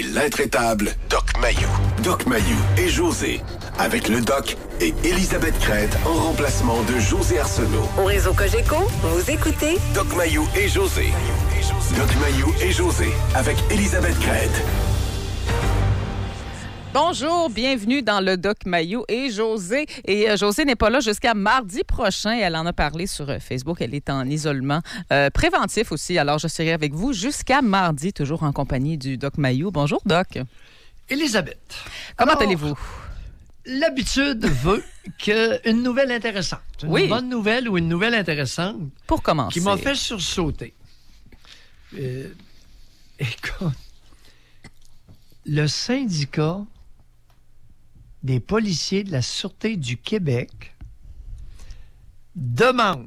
l'intraitable Doc Mayou. Doc Mayou et José, avec le Doc et Élisabeth Crête en remplacement de José Arsenault. Au réseau Cogeco, vous écoutez Doc Mayou et José. Doc Mayou et José, avec Élisabeth Crête. Bonjour, bienvenue dans le Doc Mayou et José. Et José n'est pas là jusqu'à mardi prochain. Elle en a parlé sur Facebook. Elle est en isolement préventif aussi. Alors, je serai avec vous jusqu'à mardi, toujours en compagnie du Doc Mayou. Bonjour, Doc. Élisabeth. Comment allez-vous? L'habitude veut qu'une nouvelle intéressante, une bonne nouvelle ou une nouvelle intéressante, pour commencer, qui m'a fait sursauter. Écoute, le syndicat des policiers de la Sûreté du Québec demande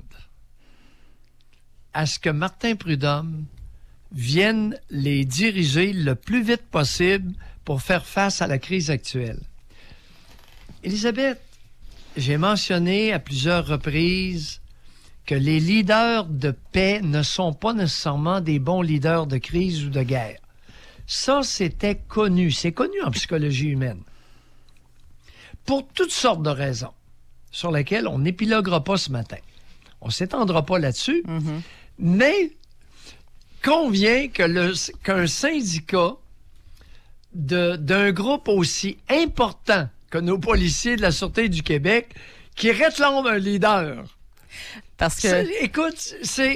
à ce que Martin Prudhomme vienne les diriger le plus vite possible pour faire face à la crise actuelle. Élisabeth, j'ai mentionné à plusieurs reprises que les leaders de paix ne sont pas nécessairement des bons leaders de crise ou de guerre. Ça, c'était connu. C'est connu en psychologie humaine. Pour toutes sortes de raisons, sur lesquelles on n'épiloguera pas ce matin. On ne s'étendra pas là-dessus, mais convient qu'un syndicat d'un groupe aussi important que nos policiers de la Sûreté du Québec, qui réclament un leader. Parce que... Écoute,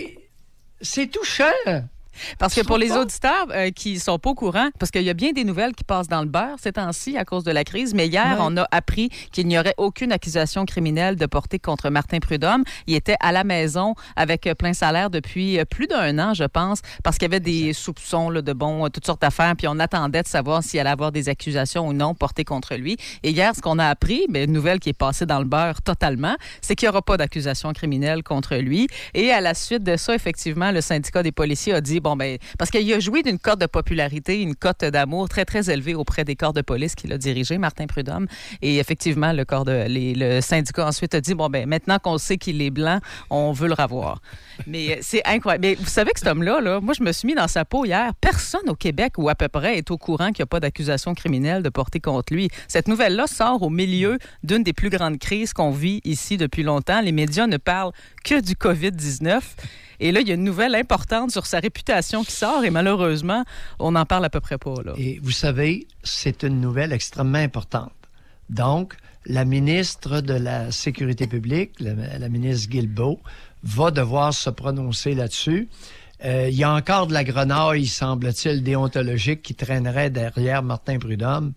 c'est touchant. Parce que pour les auditeurs qui sont pas au courant, parce qu'il y a bien des nouvelles qui passent dans le beurre ces temps-ci à cause de la crise, mais hier, on a appris qu'il n'y aurait aucune accusation criminelle de portée contre Martin Prudhomme. Il était à la maison avec plein salaire depuis plus d'1 an, je pense, parce qu'il y avait des soupçons là, de toutes sortes d'affaires, puis on attendait de savoir s'il allait avoir des accusations ou non portées contre lui. Et hier, ce qu'on a appris, une nouvelle qui est passée dans le beurre totalement, c'est qu'il n'y aura pas d'accusation criminelle contre lui. Et à la suite de ça, effectivement, le syndicat des policiers a dit parce qu'il a joui d'une cote de popularité, une cote d'amour très, très élevée auprès des corps de police qu'il a dirigé, Martin Prudhomme. Et effectivement, le syndicat ensuite a dit, maintenant qu'on sait qu'il est blanc, on veut le revoir. Mais c'est incroyable. Mais vous savez que cet homme-là, moi, je me suis mis dans sa peau hier. Personne au Québec, ou à peu près, est au courant qu'il n'y a pas d'accusation criminelle de portée contre lui. Cette nouvelle-là sort au milieu d'une des plus grandes crises qu'on vit ici depuis longtemps. Les médias ne parlent que du COVID-19. Et là, il y a une nouvelle importante sur sa réputation qui sort et malheureusement, on n'en parle à peu près pas. Là. Et vous savez, c'est une nouvelle extrêmement importante. Donc, la ministre de la Sécurité publique, la ministre Guilbeault, va devoir se prononcer là-dessus. Il y a encore de la grenaille, semble-t-il, déontologique qui traînerait derrière Martin Prudhomme.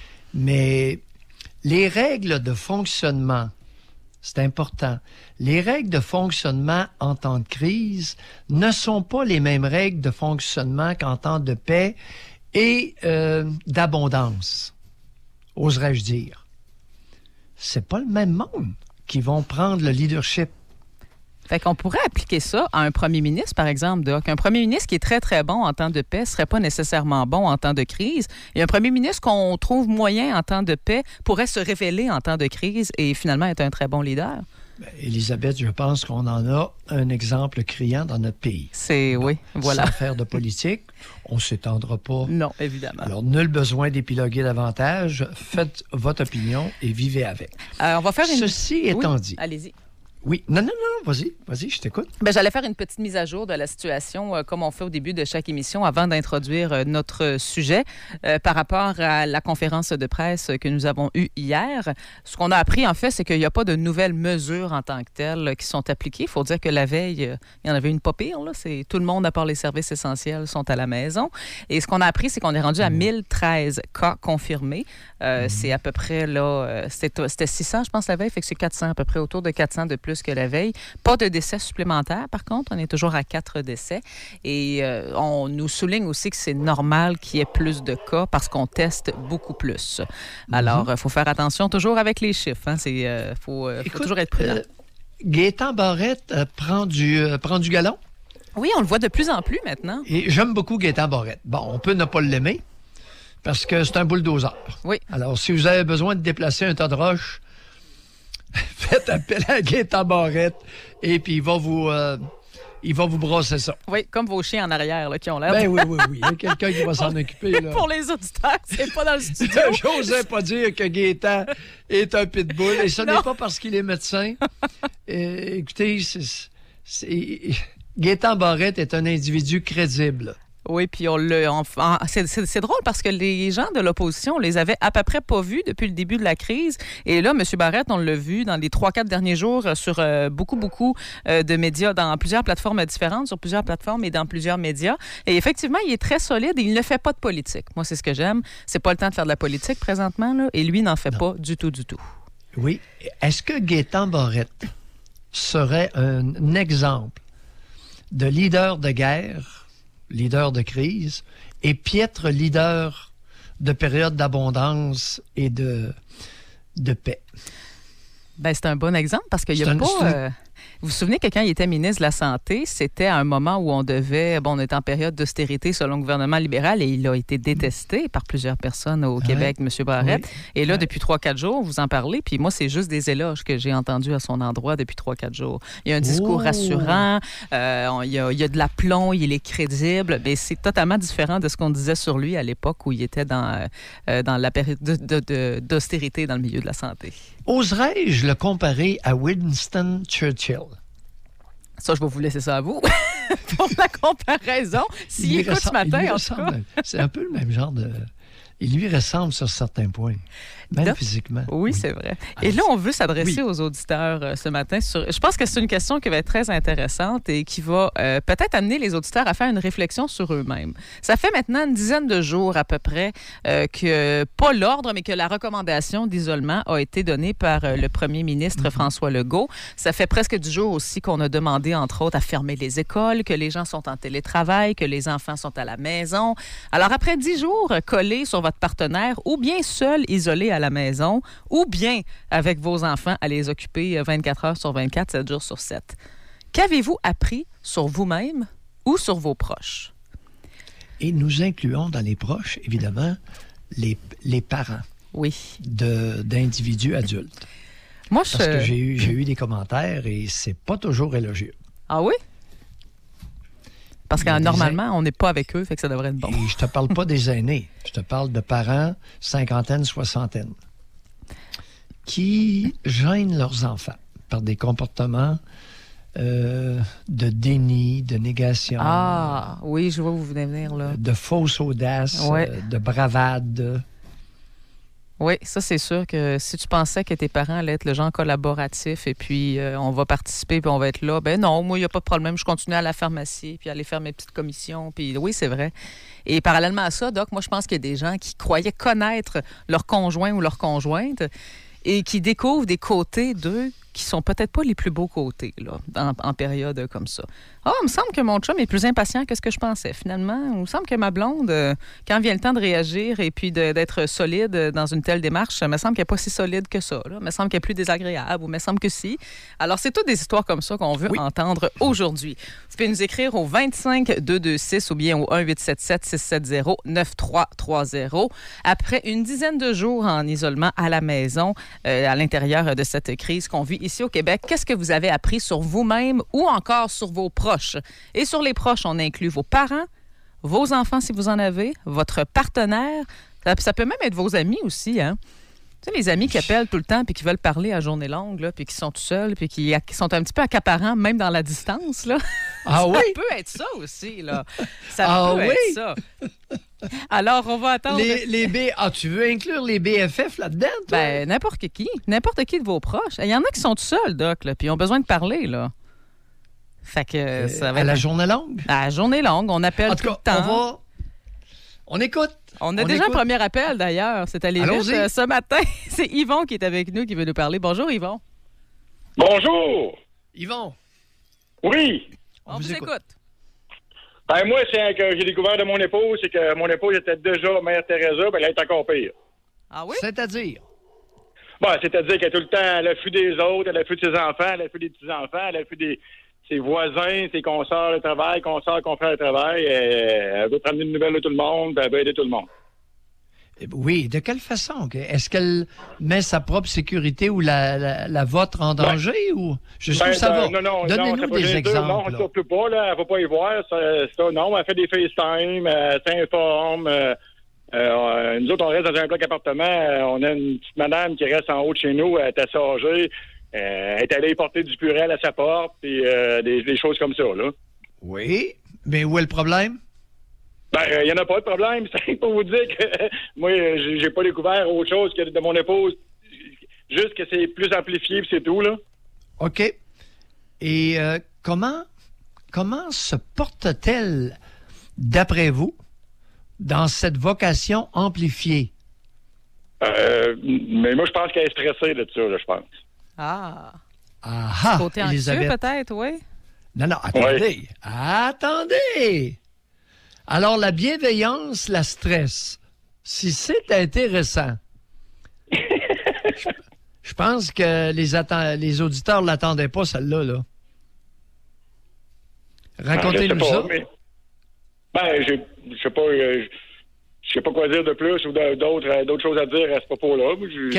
Mais les règles de fonctionnement, c'est important. Les règles de fonctionnement en temps de crise ne sont pas les mêmes règles de fonctionnement qu'en temps de paix et d'abondance, oserais-je dire. C'est pas le même monde qui vont prendre le leadership. Fait qu'on pourrait appliquer ça à un premier ministre, par exemple, Doc. Un premier ministre qui est très, très bon en temps de paix ne serait pas nécessairement bon en temps de crise. Et un premier ministre qu'on trouve moyen en temps de paix pourrait se révéler en temps de crise et finalement être un très bon leader. Élisabeth, je pense qu'on en a un exemple criant dans notre pays. Voilà. Sans faire de politique, on ne s'étendra pas. Non, évidemment. Alors, nul besoin d'épiloguer davantage. Faites votre opinion et vivez avec. On va faire Ceci étant dit... Allez-y. Oui. Non, vas-y, je t'écoute. J'allais faire une petite mise à jour de la situation, comme on fait au début de chaque émission, avant d'introduire notre sujet, par rapport à la conférence de presse que nous avons eue hier. Ce qu'on a appris, en fait, c'est qu'il n'y a pas de nouvelles mesures en tant que telles qui sont appliquées. Il faut dire que la veille, il y en avait une pas pire. Là. Tout le monde, à part les services essentiels, sont à la maison. Et ce qu'on a appris, c'est qu'on est rendu à 1013 cas confirmés. C'est à peu près, là, c'était 600, je pense, la veille, fait que c'est 400, à peu près autour de 400 de plus que la veille. Pas de décès supplémentaires, par contre. On est toujours à 4 décès. Et on nous souligne aussi que c'est normal qu'il y ait plus de cas parce qu'on teste beaucoup plus. Alors, il faut faire attention toujours avec les chiffres. Il faut toujours être prudent. Gaétan Barrette prend du galon. Oui, on le voit de plus en plus maintenant. Et j'aime beaucoup Gaétan Barrette. Bon, on peut ne pas l'aimer parce que c'est un bulldozer. Oui. Alors, si vous avez besoin de déplacer un tas de roches, faites appel à Gaétan Barrette et puis il va il va vous brosser ça. Oui, comme vos chiens en arrière là, qui ont l'air. Ben oui. Il y a quelqu'un qui va s'en occuper. Là. Pour les auditeurs, c'est pas dans le studio. J'osais pas dire que Gaétan est un pitbull. Et ce n'est pas parce qu'il est médecin. Écoutez, Gaétan Barrette est un individu crédible. Oui, puis c'est drôle parce que les gens de l'opposition, on les avait à peu près pas vus depuis le début de la crise. Et là, M. Barrette, on l'a vu dans les 3-4 derniers jours sur beaucoup de médias, dans plusieurs plateformes différentes, sur plusieurs plateformes et dans plusieurs médias. Et effectivement, il est très solide et il ne fait pas de politique. Moi, c'est ce que j'aime. C'est pas le temps de faire de la politique présentement, là, et lui n'en fait pas du tout. Oui. Est-ce que Gaétan Barrette serait un exemple de leader de guerre, leader de crise, et piètre leader de période d'abondance et de paix? Ben, c'est un bon exemple parce qu'il n'y a pas... Vous vous souvenez que quand il était ministre de la Santé, c'était à un moment où on était en période d'austérité selon le gouvernement libéral et il a été détesté par plusieurs personnes au Québec, M. Barrette. Oui. Et là, depuis 3-4 jours, vous en parlez, puis moi, c'est juste des éloges que j'ai entendus à son endroit depuis 3-4 jours. Il y a un discours rassurant, il y a de l'aplomb, il est crédible, mais c'est totalement différent de ce qu'on disait sur lui à l'époque où il était dans la période d'austérité dans le milieu de la santé. Oserais-je le comparer à Winston Churchill? Ça, je vais vous laisser ça à vous pour la comparaison. S'il écoute ce matin, en tout cas. C'est un peu le même genre de... Il lui ressemble sur certains points, même physiquement. Oui, c'est vrai. Et là, on veut s'adresser aux auditeurs ce matin. Je pense que c'est une question qui va être très intéressante et qui va peut-être amener les auditeurs à faire une réflexion sur eux-mêmes. Ça fait maintenant une dizaine de jours à peu près que, pas l'ordre, mais que la recommandation d'isolement a été donnée par le premier ministre François Legault. Ça fait presque 10 jours aussi qu'on a demandé, entre autres, à fermer les écoles, que les gens sont en télétravail, que les enfants sont à la maison. Alors, après 10 jours collés sur votre partenaire, ou bien seul, isolé à la maison, ou bien avec vos enfants à les occuper 24 heures sur 24, 7 jours sur 7. Qu'avez-vous appris sur vous-même ou sur vos proches? Et nous incluons dans les proches, évidemment, les parents d'individus adultes. Parce que j'ai eu des commentaires et c'est pas toujours élogieux. Ah oui? Parce que normalement, on n'est pas avec eux, fait que ça devrait être bon. Et je te parle pas des aînés. Je te parle de parents, cinquantaine, soixantaine, qui gênent leurs enfants par des comportements de déni, de négation. Ah, oui, je vois où vous venez venir, là. De fausse audace, de bravade. Oui, ça, c'est sûr que si tu pensais que tes parents allaient être le genre collaboratif et puis on va participer puis on va être là, ben non, moi, il n'y a pas de problème. Je continue à aller à la pharmacie puis à aller faire mes petites commissions. Puis oui, c'est vrai. Et parallèlement à ça, Doc, moi, je pense qu'il y a des gens qui croyaient connaître leur conjoint ou leur conjointe et qui découvrent des côtés d'eux qui sont peut-être pas les plus beaux côtés là, en période comme ça. Ah, il me semble que mon chum est plus impatient que ce que je pensais. Finalement, il me semble que ma blonde, quand vient le temps de réagir et puis d'être solide dans une telle démarche, il me semble qu'elle n'est pas si solide que ça. Là. Il me semble qu'elle est plus désagréable ou il me semble que si. Alors, c'est toutes des histoires comme ça qu'on veut entendre aujourd'hui. Vous pouvez nous écrire au 25-226 ou bien au 1-877-670-9330. Après une dizaine de jours en isolement à la maison, à l'intérieur de cette crise qu'on vit ici au Québec, qu'est-ce que vous avez appris sur vous-même ou encore sur vos proches? Et sur les proches, on inclut vos parents, vos enfants si vous en avez, votre partenaire. Ça peut même être vos amis aussi, hein? Tu sais, les amis qui appellent tout le temps puis qui veulent parler à journée longue, là, puis qui sont tout seuls, puis qui sont un petit peu accaparants, même dans la distance, là. Ah oui? Ça peut être ça aussi, là. Ça peut être ça. Alors, on va attendre... tu veux inclure les BFF là-dedans, toi? Ben, n'importe qui de vos proches. Il y en a qui sont tout seuls, Doc, là, puis ils ont besoin de parler, là. Fait que ça va à la journée longue? À la journée longue, on appelle tout le temps. On écoute. On a déjà un premier appel, d'ailleurs. C'est allé vite ce matin. C'est Yvon qui est avec nous, qui veut nous parler. Bonjour, Yvon. Bonjour. Yvon. Oui. On vous écoute. Ben moi, c'est que j'ai découvert de mon épouse, c'est que mon épouse était déjà Mère Teresa, ben elle est encore pire. Ah oui? C'est-à-dire? Ben, c'est-à-dire qu'elle est tout le temps à l'affût des autres, à l'affût de ses enfants, à l'affût des petits-enfants, à l'affût des ses voisins, ses consoeurs de travail, confrères de travail. Elle veut prendre une nouvelle de tout le monde, elle veut aider tout le monde. Oui, de quelle façon? Est-ce qu'elle met sa propre sécurité ou la vôtre en danger? Ou jusqu'où ça va? Non, donnez-nous des exemples. Non, surtout pas, là. Elle va pas y voir. Ça, non, elle fait des FaceTime, elle s'informe. Nous autres, on reste dans un bloc appartement. On a une petite madame qui reste en haut de chez nous. Elle est assez âgée. Elle est allée porter du purel à sa porte, puis des choses comme ça, là. Oui, mais où est le problème? Il n'y en a pas de problème. C'est pour vous dire que moi, j'ai pas découvert autre chose que de mon épouse. Juste que c'est plus amplifié, puis c'est tout, là. OK. Et comment se porte-t-elle, d'après vous, dans cette vocation amplifiée? Mais moi, je pense qu'elle est stressée de ça, là, je pense. Ah! Côté anxieux, peut-être, oui? Non, attendez. Oui. Attendez! Alors, la bienveillance la stresse. Si c'est intéressant, je pense que les auditeurs ne l'attendaient pas, celle-là. Là. Racontez-nous ça. Mais... je sais pas... Je sais pas quoi dire de plus ou d'autres choses à dire à ce propos-là.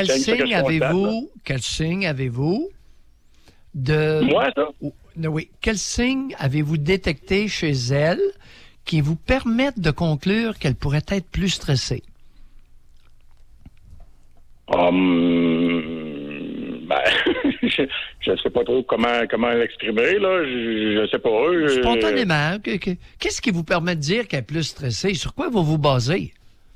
Quel signe avez-vous de... Moi, ça? Oui. Quel signe avez-vous détecté chez elle qui vous permettent de conclure qu'elle pourrait être plus stressée? Je ne sais pas trop comment l'exprimer, là. Je sais pas. Spontanément, qu'est-ce qui vous permet de dire qu'elle est plus stressée? Sur quoi vous basez?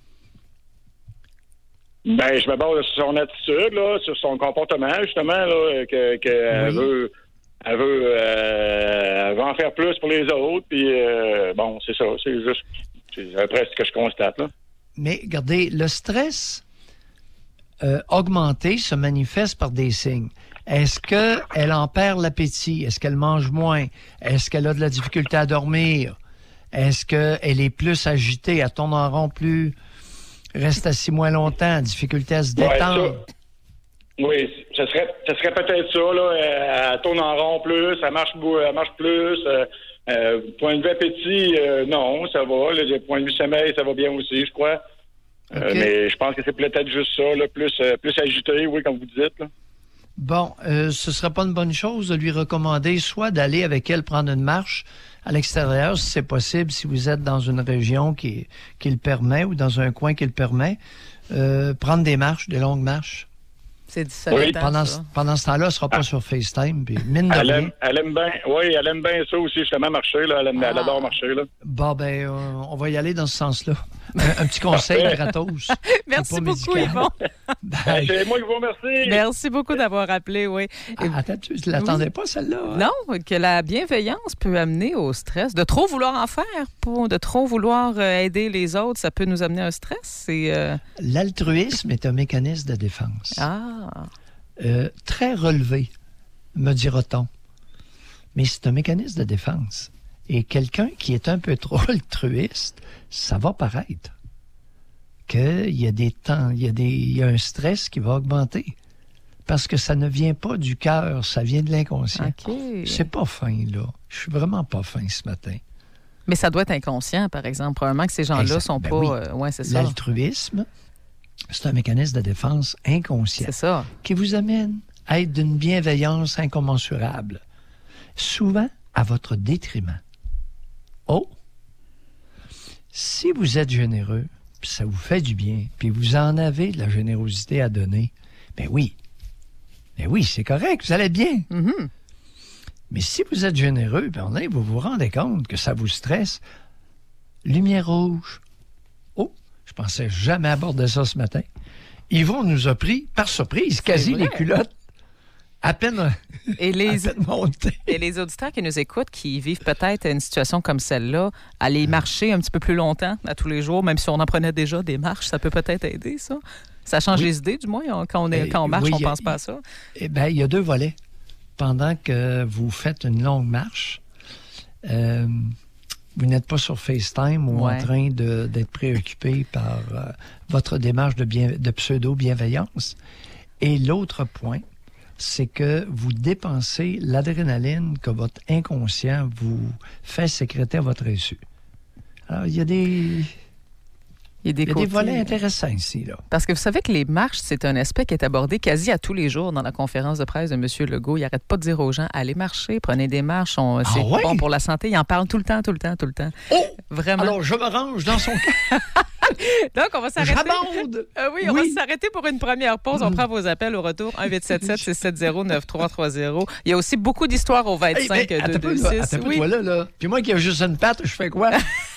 Je me base sur son attitude, là, sur son comportement, justement, là, qu'elle veut... Elle veut en faire plus pour les autres, puis c'est ça. C'est après ce que je constate, là. Mais, regardez, le stress augmenté se manifeste par des signes. Est-ce qu'elle en perd l'appétit? Est-ce qu'elle mange moins? Est-ce qu'elle a de la difficulté à dormir? Est-ce qu'elle est plus agitée? Elle tourne en rond plus? Reste assis moins longtemps? Difficulté à se détendre? Oui, ce serait peut-être ça, là. Elle tourne en rond plus, elle marche plus. Point de vue appétit, non, ça va. Le point de vue sommeil, ça va bien aussi, je crois. Okay. Mais je pense que c'est peut-être juste ça, là, plus agité, oui, comme vous dites, là. Bon, ce serait pas une bonne chose de lui recommander soit d'aller avec elle prendre une marche à l'extérieur, si c'est possible, si vous êtes dans une région qui le permet ou dans un coin qui le permet, prendre des longues marches. C'est pendant ce temps-là, elle ne sera pas sur FaceTime. Puis mine de rien. Elle aime bien ça aussi, justement, marcher. Là. Elle adore marcher. Là. Bon, on va y aller dans ce sens-là. Un petit conseil gratos. Merci beaucoup, Yvon. C'est moi qui vous remercie. Merci beaucoup d'avoir appelé, oui. Attends, tu ne l'attendais pas, celle-là? Hein? Non, que la bienveillance peut amener au stress. De trop vouloir en faire, de trop vouloir aider les autres, ça peut nous amener à un stress. L'altruisme est un mécanisme de défense. Très relevé, me dira-t-on. Mais c'est un mécanisme de défense. Et quelqu'un qui est un peu trop altruiste, ça va paraître qu'il y a des temps, il y a un stress qui va augmenter. Parce que ça ne vient pas du cœur, ça vient de l'inconscient. Okay. C'est pas fin, là. Je suis vraiment pas fin ce matin. Mais ça doit être inconscient, par exemple. Probablement que ces gens-là sont pas... Oui. C'est ça. L'altruisme, c'est un mécanisme de défense inconscient. C'est ça. Qui vous amène à être d'une bienveillance incommensurable. Souvent à votre détriment. Si vous êtes généreux, puis ça vous fait du bien, puis vous en avez de la générosité à donner, ben oui, c'est correct, vous allez bien. Mm-hmm. Mais si vous êtes généreux, ben vous vous rendez compte que ça vous stresse. Lumière rouge. Je pensais jamais aborder ça ce matin. Yvon nous a pris, par surprise, quasi les culottes. À peine montées. Et les auditeurs qui nous écoutent, qui vivent peut-être une situation comme celle-là, aller marcher un petit peu plus longtemps, à tous les jours, même si on en prenait déjà des marches, ça peut peut-être aider, ça. Ça change les idées, du moins. Quand on marche, on ne pense pas à ça. Eh bien, il y a deux volets. Pendant que vous faites une longue marche, vous n'êtes pas sur FaceTime ou en train d'être préoccupé par votre démarche de pseudo-bienveillance. Et l'autre point, c'est que vous dépensez l'adrénaline que votre inconscient vous fait sécréter à votre insu. Alors, il y a Il y a des volets intéressants ici, là. Parce que vous savez que les marches, c'est un aspect qui est abordé quasi à tous les jours dans la conférence de presse de M. Legault. Il n'arrête pas de dire aux gens, allez marcher, prenez des marches, c'est bon pour la santé. Il en parle tout le temps. Oh! Vraiment. Alors, je me range dans son cas. Donc, on va s'arrêter. J'abonde! On va s'arrêter pour une première pause. On prend vos appels au retour. 1-877-670-9300. Il y a aussi beaucoup d'histoires au 25 226. Attends, toi là. Puis moi qui ai juste une patte, je fais quoi?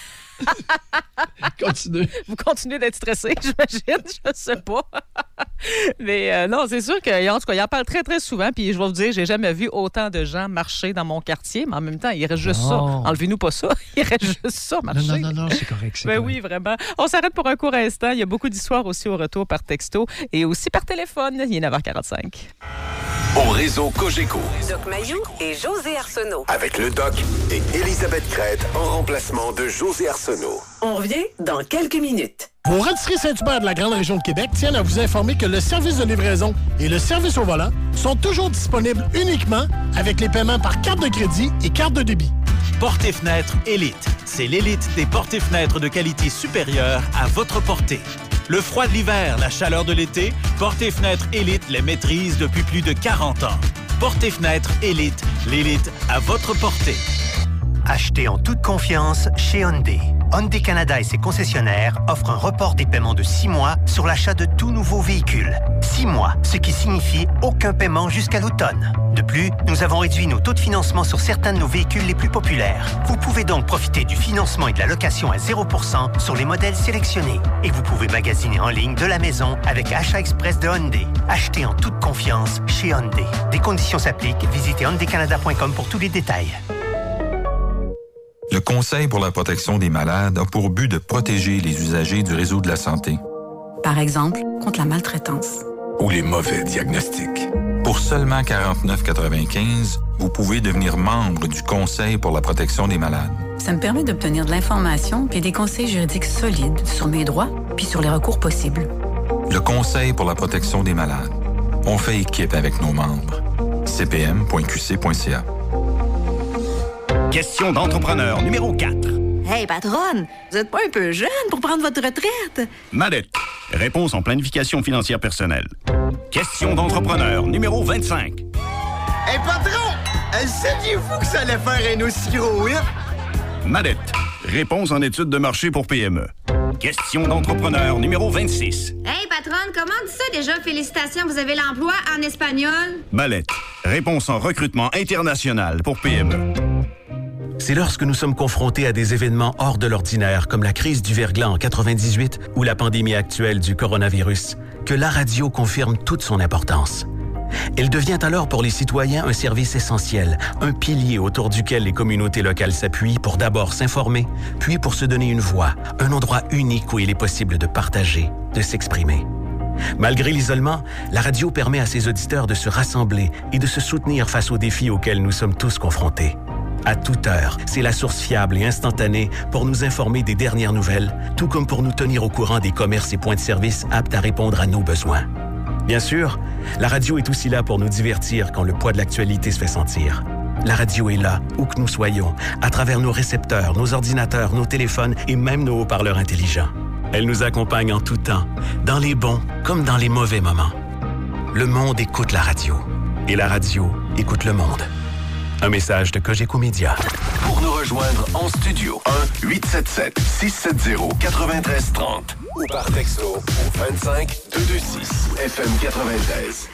Continuez. Vous continuez d'être stressé, j'imagine, je sais pas. Mais non, c'est sûr qu'en tout cas, il en parle très, très souvent. Puis je vais vous dire, j'ai jamais vu autant de gens marcher dans mon quartier, mais en même temps, il reste juste ça. Enlevez-nous pas ça. Il reste juste ça, marcher. Non, c'est correct. Oui, vraiment. On s'arrête pour un court instant. Il y a beaucoup d'histoires aussi au retour par texto et aussi par téléphone. Il est 9h45. Au réseau Cogeco. Doc Mayou et José Arsenault. Avec le Doc et Élisabeth Crête en remplacement de José Arsenault. On revient dans quelques minutes. Vos rôtisseries Saint-Hubert de la grande région de Québec tiennent à vous informer que le service de livraison et le service au volant sont toujours disponibles uniquement avec les paiements par carte de crédit et carte de débit. Portes et fenêtres Élite. C'est l'élite des portes et fenêtres de qualité supérieure à votre portée. Le froid de l'hiver, la chaleur de l'été, Portes et fenêtres Élite les maîtrise depuis plus de 40 ans. Portes et fenêtres Élite, l'élite à votre portée. Achetez en toute confiance chez Hyundai. Hyundai Canada et ses concessionnaires offrent un report des paiements de 6 mois sur l'achat de tout nouveau véhicule. 6 mois, ce qui signifie aucun paiement jusqu'à l'automne. De plus, nous avons réduit nos taux de financement sur certains de nos véhicules les plus populaires. Vous pouvez donc profiter du financement et de la location à 0% sur les modèles sélectionnés. Et vous pouvez magasiner en ligne de la maison avec Achat Express de Hyundai. Achetez en toute confiance chez Hyundai. Des conditions s'appliquent. Visitez hyundaicanada.com pour tous les détails. Le Conseil pour la protection des malades a pour but de protéger les usagers du réseau de la santé. Par exemple, contre la maltraitance. Ou les mauvais diagnostics. Pour seulement 49,95 $, vous pouvez devenir membre du Conseil pour la protection des malades. Ça me permet d'obtenir de l'information et des conseils juridiques solides sur mes droits puis sur les recours possibles. Le Conseil pour la protection des malades. On fait équipe avec nos membres. cpm.qc.ca. Question d'entrepreneur numéro 4. Hey, patronne, vous êtes pas un peu jeune pour prendre votre retraite? Madette. Réponse en planification financière personnelle. Question d'entrepreneur numéro 25. Hey, patron, saviez-vous que ça allait faire un aussi gros hit? Madette. Réponse en études de marché pour PME. Question d'entrepreneur numéro 26. Hey, patronne, comment on dit ça déjà? Félicitations, vous avez l'emploi en espagnol? Mallette. Réponse en recrutement international pour PME. C'est lorsque nous sommes confrontés à des événements hors de l'ordinaire, comme la crise du verglas en 98 ou la pandémie actuelle du coronavirus, que la radio confirme toute son importance. Elle devient alors pour les citoyens un service essentiel, un pilier autour duquel les communautés locales s'appuient pour d'abord s'informer, puis pour se donner une voix, un endroit unique où il est possible de partager, de s'exprimer. Malgré l'isolement, la radio permet à ses auditeurs de se rassembler et de se soutenir face aux défis auxquels nous sommes tous confrontés. À toute heure, c'est la source fiable et instantanée pour nous informer des dernières nouvelles, tout comme pour nous tenir au courant des commerces et points de service aptes à répondre à nos besoins. Bien sûr, la radio est aussi là pour nous divertir quand le poids de l'actualité se fait sentir. La radio est là, où que nous soyons, à travers nos récepteurs, nos ordinateurs, nos téléphones et même nos haut-parleurs intelligents. Elle nous accompagne en tout temps, dans les bons comme dans les mauvais moments. Le monde écoute la radio, et la radio écoute le monde. Un message de Cogeco Média. Pour nous rejoindre en studio, 1-877-670-9330 ou par texto au 25-226 FM 93.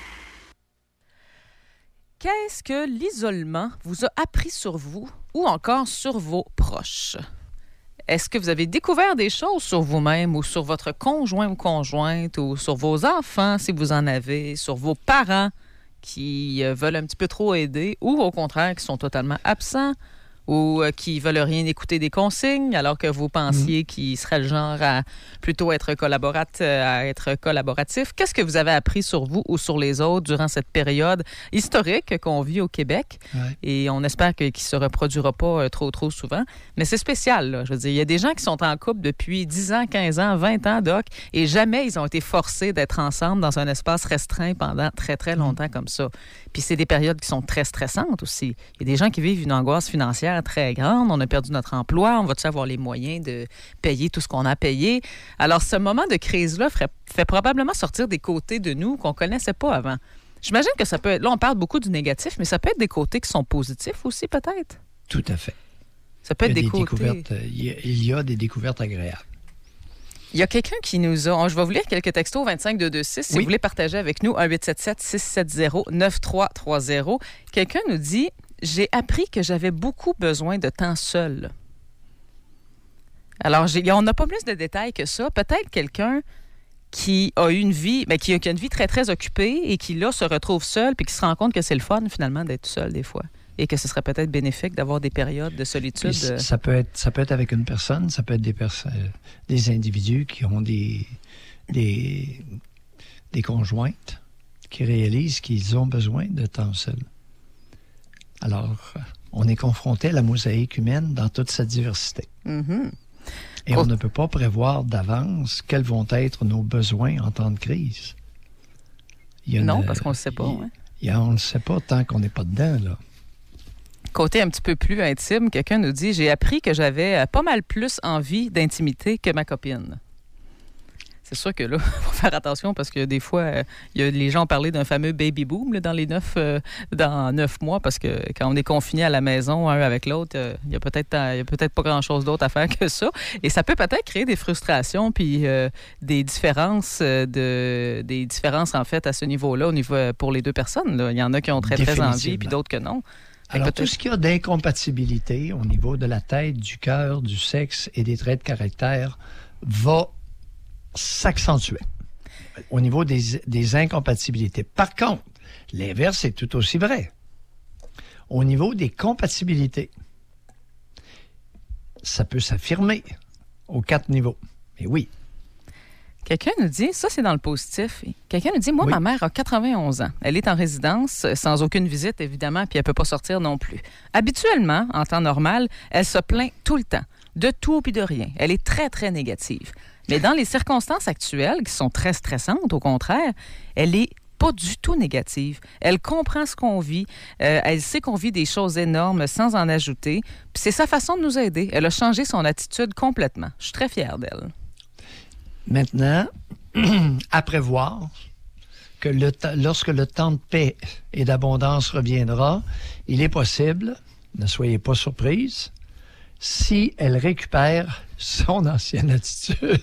Qu'est-ce que l'isolement vous a appris sur vous ou encore sur vos proches? Est-ce que vous avez découvert des choses sur vous-même ou sur votre conjoint ou conjointe ou sur vos enfants, si vous en avez, sur vos parents qui veulent un petit peu trop aider ou au contraire qui sont totalement absents ou qui veulent rien écouter des consignes alors que vous pensiez qu'ils seraient le genre à plutôt être collaboratif. Qu'est-ce que vous avez appris sur vous ou sur les autres durant cette période historique qu'on vit au Québec? Ouais. Et on espère qu'il ne se reproduira pas trop souvent. Mais c'est spécial, là. Je veux dire, il y a des gens qui sont en couple depuis 10 ans, 15 ans, 20 ans, Doc, et jamais ils ont été forcés d'être ensemble dans un espace restreint pendant très, très longtemps comme ça. Puis c'est des périodes qui sont très stressantes aussi. Il y a des gens qui vivent une angoisse financière financière très grande. On a perdu notre emploi. On va-tu avoir les moyens de payer tout ce qu'on a payé? Alors, ce moment de crise-là fait probablement sortir des côtés de nous qu'on ne connaissait pas avant. J'imagine que ça peut être... Là, on parle beaucoup du négatif, mais ça peut être des côtés qui sont positifs aussi, peut-être? Tout à fait. Ça peut être des côtés... Il y a des découvertes agréables. Il y a quelqu'un qui nous a... Je vais vous lire quelques textos au 25226 si vous voulez partager avec nous. 1-877-670-9330. Quelqu'un nous dit « J'ai appris que j'avais beaucoup besoin de temps seul. » Alors, on n'a pas plus de détails que ça. Peut-être quelqu'un qui a eu une vie, qui a une vie très, très occupée et qui, là, se retrouve seul puis qui se rend compte que c'est le fun, finalement, d'être seul des fois. Et que ce serait peut-être bénéfique d'avoir des périodes de solitude. Ça peut être avec une personne, ça peut être des individus qui ont des conjointes qui réalisent qu'ils ont besoin de temps seul. Alors, on est confronté à la mosaïque humaine dans toute sa diversité. Mm-hmm. Et on ne peut pas prévoir d'avance quels vont être nos besoins en temps de crise. Parce qu'on ne le sait pas. On ne le sait pas tant qu'on n'est pas dedans, là. Côté un petit peu plus intime, quelqu'un nous dit « J'ai appris que j'avais pas mal plus envie d'intimité que ma copine. » C'est sûr que là, il faut faire attention parce que des fois, les gens ont parlé d'un fameux baby boom là, dans 9 mois parce que quand on est confiné à la maison, un avec l'autre, il y a peut-être pas grand-chose d'autre à faire que ça. Et ça peut peut-être créer des frustrations puis des différences en fait à ce niveau-là, pour les deux personnes. Là. Il y en a qui ont très, très envie puis d'autres que non. Alors, tout ce qu'il y a d'incompatibilité au niveau de la tête, du cœur, du sexe et des traits de caractère va s'accentuer au niveau des incompatibilités. Par contre, l'inverse est tout aussi vrai. Au niveau des compatibilités, ça peut s'affirmer aux 4 niveaux. Mais oui. Quelqu'un nous dit, ça c'est dans le positif, quelqu'un nous dit, moi ma mère a 91 ans. Elle est en résidence, sans aucune visite évidemment, puis elle ne peut pas sortir non plus. Habituellement, en temps normal, elle se plaint tout le temps, de tout puis de rien. Elle est très, très négative. Mais dans les circonstances actuelles, qui sont très stressantes, au contraire, elle est pas du tout négative. Elle comprend ce qu'on vit. Elle sait qu'on vit des choses énormes sans en ajouter. Puis c'est sa façon de nous aider. Elle a changé son attitude complètement. Je suis très fière d'elle. Maintenant, à prévoir que lorsque le temps de paix et d'abondance reviendra, il est possible, ne soyez pas surprise, si elle récupère son ancienne attitude.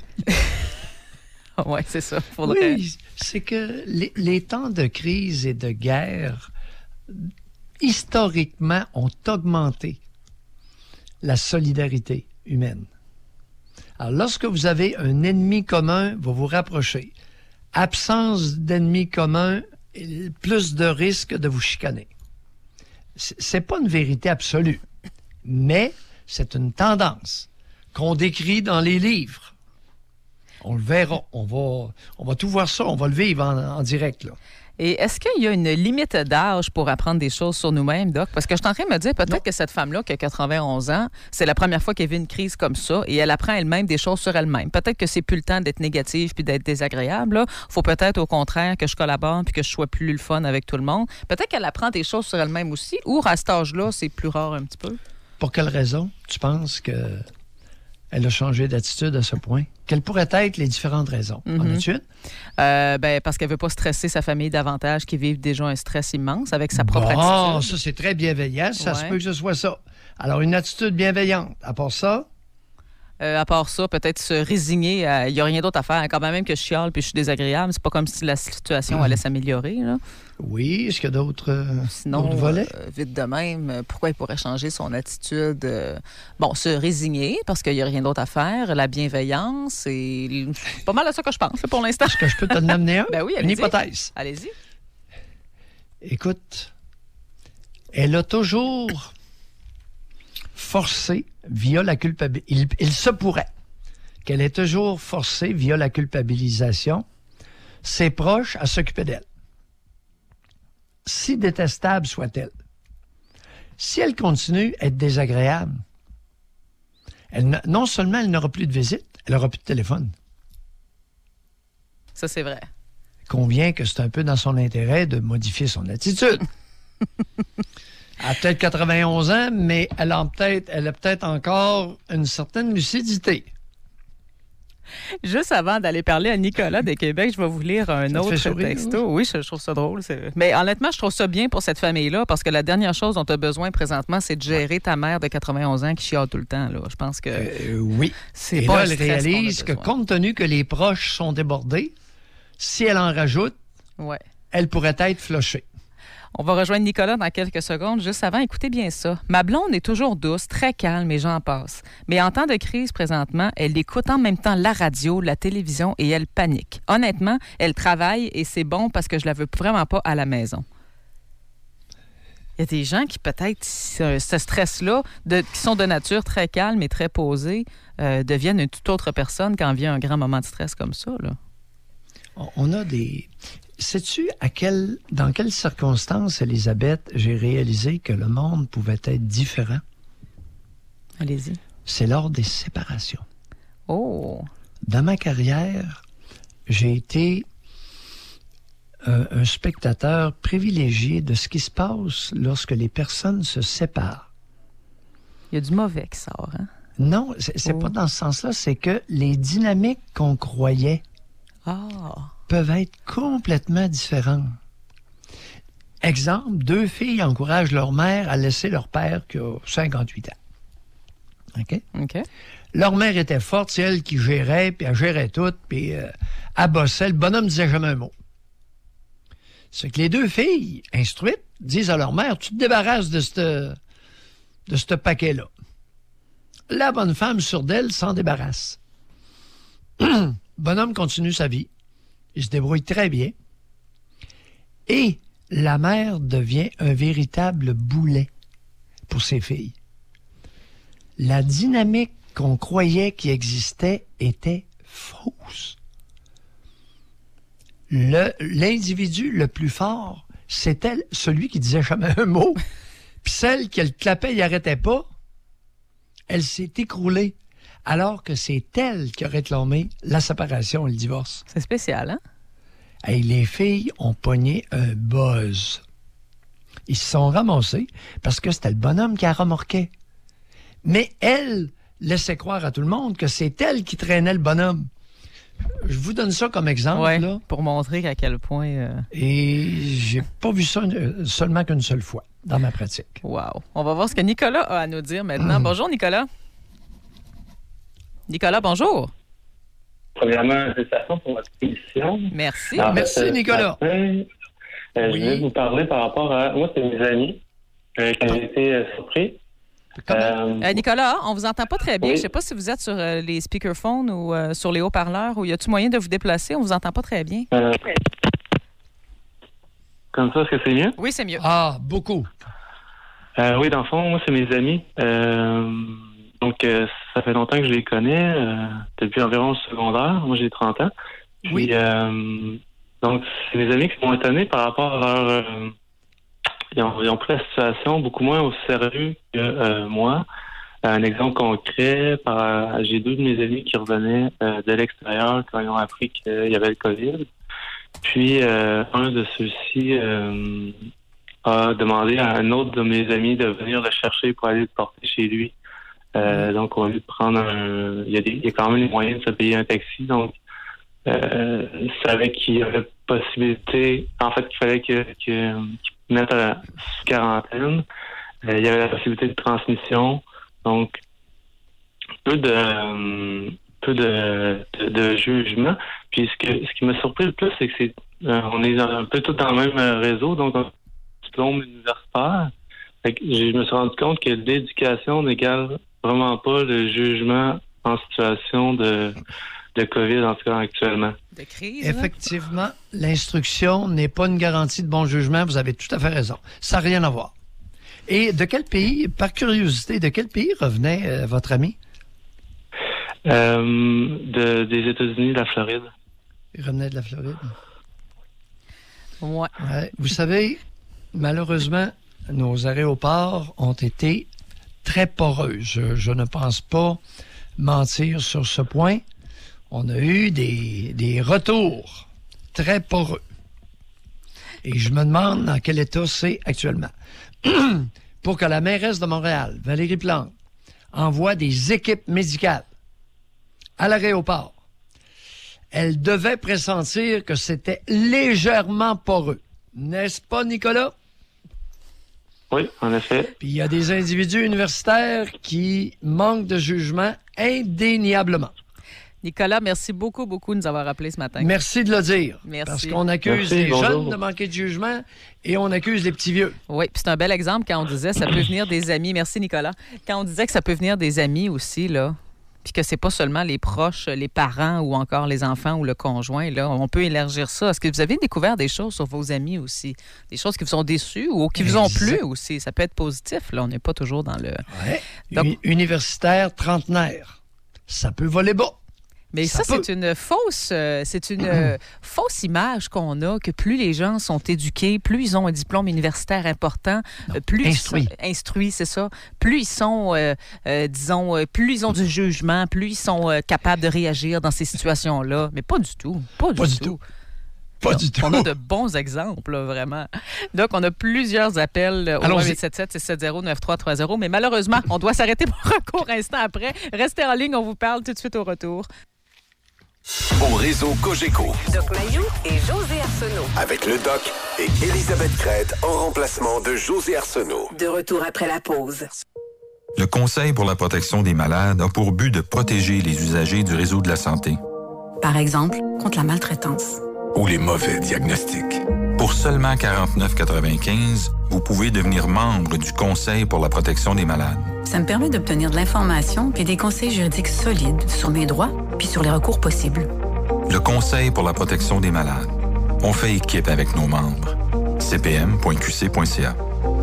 Oui, c'est ça. Faudrait... Oui, c'est que les temps de crise et de guerre, historiquement, ont augmenté la solidarité humaine. Alors, lorsque vous avez un ennemi commun, vous vous rapprochez. Absence d'ennemi commun, plus de risque de vous chicaner. C'est pas une vérité absolue, mais c'est une tendance qu'on décrit dans les livres. On le verra. On va tout voir ça. On va le vivre en direct, là. Et est-ce qu'il y a une limite d'âge pour apprendre des choses sur nous-mêmes, Doc? Parce que je suis en train de me dire peut-être que cette femme-là, qui a 91 ans, c'est la première fois qu'elle vit une crise comme ça et elle apprend elle-même des choses sur elle-même. Peut-être que c'est plus le temps d'être négative puis d'être désagréable. Il faut peut-être au contraire que je collabore puis que je sois plus le fun avec tout le monde. Peut-être qu'elle apprend des choses sur elle-même aussi ou à cet âge-là, c'est plus rare un petit peu. Pour quelle raison tu penses qu'elle a changé d'attitude à ce point? Quelles pourraient être les différentes raisons? En as-tu une? Parce qu'elle ne veut pas stresser sa famille davantage, qui vivent déjà un stress immense avec sa propre attitude. Ah, ça, c'est très bienveillant. Ça se peut que ce soit ça. Alors, une attitude bienveillante. À part ça? Peut-être se résigner. Il n'y a rien d'autre à faire. Quand même que je chiale puis je suis désagréable, c'est pas comme si la situation allait s'améliorer. Là. Oui, est-ce qu'il y a d'autres volets? Vite de même, pourquoi il pourrait changer son attitude? Se résigner parce qu'il n'y a rien d'autre à faire. La bienveillance, c'est pas mal à ça que je pense pour l'instant. Est-ce que je peux te amener un? Ben oui, une hypothèse. Allez-y. Écoute, elle a toujours forcé via la culpabilisation. Il se pourrait qu'elle ait toujours forcé via la culpabilisation ses proches à s'occuper d'elle. Si détestable soit-elle, si elle continue à être désagréable, non seulement elle n'aura plus de visite, elle n'aura plus de téléphone. Ça, c'est vrai. Convient que c'est un peu dans son intérêt de modifier son attitude. Elle a peut-être 91 ans, mais elle a peut-être encore une certaine lucidité. Juste avant d'aller parler à Nicolas de Québec, je vais vous lire un autre texto. Oui, je trouve ça drôle. Mais honnêtement, je trouve ça bien pour cette famille-là parce que la dernière chose dont tu as besoin présentement, c'est de gérer ta mère de 91 ans qui chiale tout le temps. Là. Je pense que oui. C'est Et pas là, elle réalise que compte tenu que les proches sont débordés, si elle en rajoute, elle pourrait être flushée. On va rejoindre Nicolas dans quelques secondes. Juste avant, écoutez bien ça. Ma blonde est toujours douce, très calme et j'en passe. Mais en temps de crise présentement, elle écoute en même temps la radio, la télévision et elle panique. Honnêtement, elle travaille et c'est bon parce que je la veux vraiment pas à la maison. Il y a des gens qui peut-être, ce stress-là, qui sont de nature très calme et très posée, deviennent une toute autre personne quand vient un grand moment de stress comme ça, là. On a des... Sais-tu dans quelles circonstances, Elisabeth, j'ai réalisé que le monde pouvait être différent? Allez-y. C'est lors des séparations. Oh! Dans ma carrière, j'ai été un spectateur privilégié de ce qui se passe lorsque les personnes se séparent. Il y a du mauvais qui sort, hein? Non, c'est pas dans ce sens-là. C'est que les dynamiques qu'on croyait peuvent être complètement différentes. Exemple, 2 filles encouragent leur mère à laisser leur père qui a 58 ans. OK? Leur mère était forte, c'est elle qui gérait, puis elle gérait tout, puis elle bossait. Le bonhomme disait jamais un mot. C'est que les 2 filles, instruites, disent à leur mère, tu te débarrasses de ce paquet-là. La bonne femme, sûre d'elle, s'en débarrasse. Bonhomme continue sa vie. Il se débrouille très bien. Et la mère devient un véritable boulet pour ses filles. La dynamique qu'on croyait qui existait était fausse. L'individu le plus fort, c'était celui qui disait jamais un mot. Puis celle qui le clapait, il n'arrêtait pas, elle s'est écroulée. Alors que c'est elle qui a réclamé la séparation et le divorce. C'est spécial, hein? Hey, les filles ont pogné un buzz. Ils se sont ramassés parce que c'était le bonhomme qui a remorqué. Mais elle laissait croire à tout le monde que c'est elle qui traînait le bonhomme. Je vous donne ça comme exemple. Là. Pour montrer à quel point... Et j'ai pas vu ça seulement qu'une seule fois dans ma pratique. Wow. On va voir ce que Nicolas a à nous dire maintenant. Bonjour, Nicolas. Nicolas, bonjour. Premièrement, félicitations pour votre émission. Merci. Merci, Nicolas. Je voulais vous parler par rapport à... Moi, c'est mes amis qui ont été surpris. Nicolas, on vous entend pas très bien. Oui. Je sais pas si vous êtes sur les speakerphones ou sur les haut-parleurs ou y a-t-il moyen de vous déplacer? On vous entend pas très bien. Comme ça, est-ce que c'est mieux? Oui, c'est mieux. Ah, beaucoup. Oui, dans le fond, moi, c'est mes amis. Donc, ça fait longtemps que je les connais, depuis environ le secondaire. Moi, j'ai 30 ans. Puis, oui. Donc, c'est mes amis qui m'ont étonné par rapport à leur... Ils ont pris la situation beaucoup moins au sérieux que moi. Un exemple concret, j'ai 2 de mes amis qui revenaient de l'extérieur quand ils ont appris qu'il y avait le COVID. Puis, un de ceux-ci a demandé à un autre de mes amis de venir le chercher pour aller le porter chez lui. Donc, au lieu de prendre il y a quand même les moyens de se payer un taxi. Donc, il savait qu'il y avait possibilité... En fait, qu'il fallait qu'il mette sous quarantaine. Il y avait la possibilité de transmission. Donc, peu de jugement. Puis, ce qui m'a surpris le plus, c'est que on est un peu tous dans le même réseau. Donc, on a un diplôme universitaire. Fait que je me suis rendu compte que l'éducation n'égale vraiment pas le jugement en situation de COVID, en tout cas actuellement. De crise. Effectivement, l'instruction n'est pas une garantie de bon jugement. Vous avez tout à fait raison. Ça n'a rien à voir. Et de quel pays, par curiosité, de quel pays revenait votre ami? Des États-Unis, de la Floride. Il revenait de la Floride? Ouais. Vous savez, malheureusement, nos aéroports ont été très poreux. Je ne pense pas mentir sur ce point. On a eu des retours très poreux. Et je me demande dans quel état c'est actuellement. pour que la mairesse de Montréal, Valérie Plante, envoie des équipes médicales à l'aéroport, elle devait pressentir que c'était légèrement poreux. N'est-ce pas, Nicolas? Oui, en effet. Puis il y a des individus universitaires qui manquent de jugement indéniablement. Nicolas, merci beaucoup de nous avoir appelés ce matin. Merci de le dire. Merci. Parce qu'on accuse les jeunes de manquer de jugement et on accuse les petits vieux. Oui, puis c'est un bel exemple quand on disait ça peut venir des amis. Merci, Nicolas. Quand on disait que ça peut venir des amis aussi, là, puis que c'est pas seulement les proches, les parents ou encore les enfants ou le conjoint, là, on peut élargir ça. Est-ce que vous avez découvert des choses sur vos amis aussi? Des choses qui vous ont déçus ou qui vous ont plu aussi? Ça peut être positif, là. On n'est pas toujours dans le... Ouais. Donc, universitaire, trentenaire. Ça peut voler bas. Mais ça c'est une fausse fausse image qu'on a, que plus les gens sont éduqués, plus ils ont un diplôme universitaire important, plus instruits, c'est ça, plus ils sont, plus ils ont du jugement, plus ils sont capables de réagir dans ces situations-là. Mais pas du tout. Pas du tout. Pas du tout. On a de bons exemples, là, vraiment. Donc, on a plusieurs appels au 877-670-9330, mais malheureusement, on doit s'arrêter pour un court instant après. Restez en ligne, on vous parle tout de suite au retour. Au réseau Cogeco. Doc Mayou et José Arsenault. Avec le Doc et Élisabeth Crête en remplacement de José Arsenault. De retour après la pause. Le Conseil pour la protection des malades a pour but de protéger les usagers du réseau de la santé. Par exemple, contre la maltraitance. Ou les mauvais diagnostics. Pour seulement 49,95 $, vous pouvez devenir membre du Conseil pour la protection des malades. Ça me permet d'obtenir de l'information puis des conseils juridiques solides sur mes droits puis sur les recours possibles. Le Conseil pour la protection des malades. On fait équipe avec nos membres. cpm.qc.ca.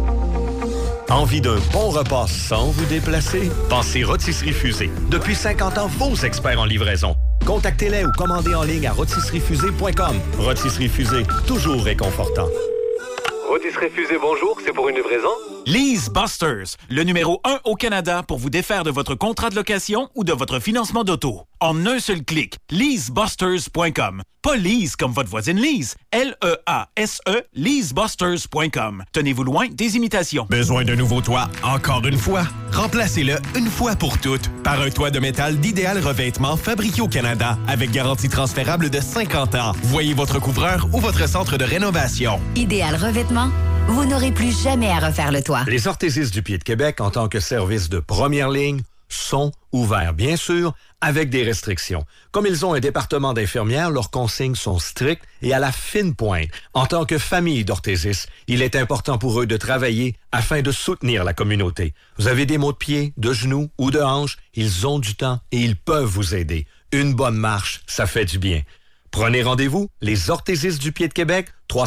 Envie d'un bon repas sans vous déplacer? Pensez Rôtisserie Fusée. Depuis 50 ans, vos experts en livraison. Contactez-les ou commandez en ligne à rôtisseriefusée.com. Rôtisserie Fusée, toujours réconfortant. Rôtisserie Fusée, bonjour, c'est pour une livraison? Lease Busters, le numéro 1 au Canada pour vous défaire de votre contrat de location ou de votre financement d'auto. En un seul clic, leasebusters.com. Pas Lise comme votre voisine Lise. L-E-A-S-E, leasebusters.com. Tenez-vous loin des imitations. Besoin d'un nouveau toit? Encore une fois? Remplacez-le une fois pour toutes par un toit de métal d'Idéal Revêtement fabriqué au Canada avec garantie transférable de 50 ans. Voyez votre couvreur ou votre centre de rénovation. Idéal Revêtement, vous n'aurez plus jamais à refaire le toit. Les orthésistes du Pied de Québec, en tant que service de première ligne, sont ouverts, bien sûr, avec des restrictions. Comme ils ont un département d'infirmières, leurs consignes sont strictes et à la fine pointe. En tant que famille d'orthésistes, il est important pour eux de travailler afin de soutenir la communauté. Vous avez des maux de pied, de genoux ou de hanches, ils ont du temps et ils peuvent vous aider. Une bonne marche, ça fait du bien. Prenez rendez-vous, les orthésistes du Pied de Québec,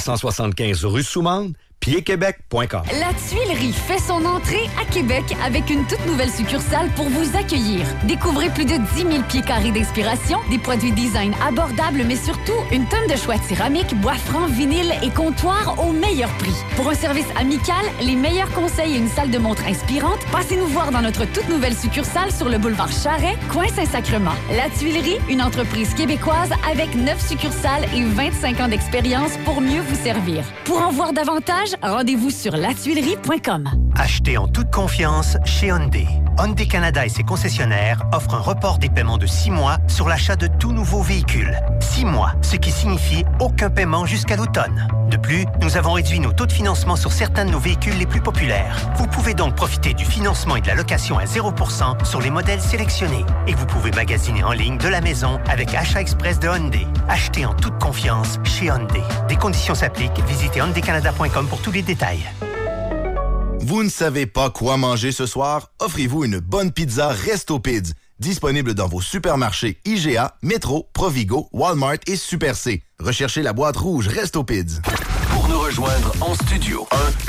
375 rue Soumande, piedquebec.com. La Tuilerie fait son entrée à Québec avec une toute nouvelle succursale pour vous accueillir. Découvrez plus de 10 000 pieds carrés d'inspiration, des produits design abordables, mais surtout une tonne de choix de céramique, bois franc, vinyle et comptoir au meilleur prix. Pour un service amical, les meilleurs conseils et une salle de montre inspirante, passez-nous voir dans notre toute nouvelle succursale sur le boulevard Charret, coin Saint-Sacrement. La Tuilerie, une entreprise québécoise avec 9 succursales et 25 ans d'expérience pour mieux vous servir. Pour en voir davantage, rendez-vous sur latuilerie.com. Achetez en toute confiance chez Hyundai. Hyundai Canada et ses concessionnaires offrent un report des paiements de 6 mois sur l'achat de tout nouveau véhicule. 6 mois, ce qui signifie aucun paiement jusqu'à l'automne. De plus, nous avons réduit nos taux de financement sur certains de nos véhicules les plus populaires. Vous pouvez donc profiter du financement et de la location à 0% sur les modèles sélectionnés. Et vous pouvez magasiner en ligne de la maison avec Achat Express de Hyundai. Achetez en toute confiance chez Hyundai. Des conditions s'appliquent. Visitez hyundaicanada.com pour tous les détails. Vous ne savez pas quoi manger ce soir? Offrez-vous une bonne pizza Resto Pids. Disponible dans vos supermarchés IGA, Métro, Provigo, Walmart et Super C. Recherchez la boîte rouge Resto Pids. Pour nous rejoindre en studio,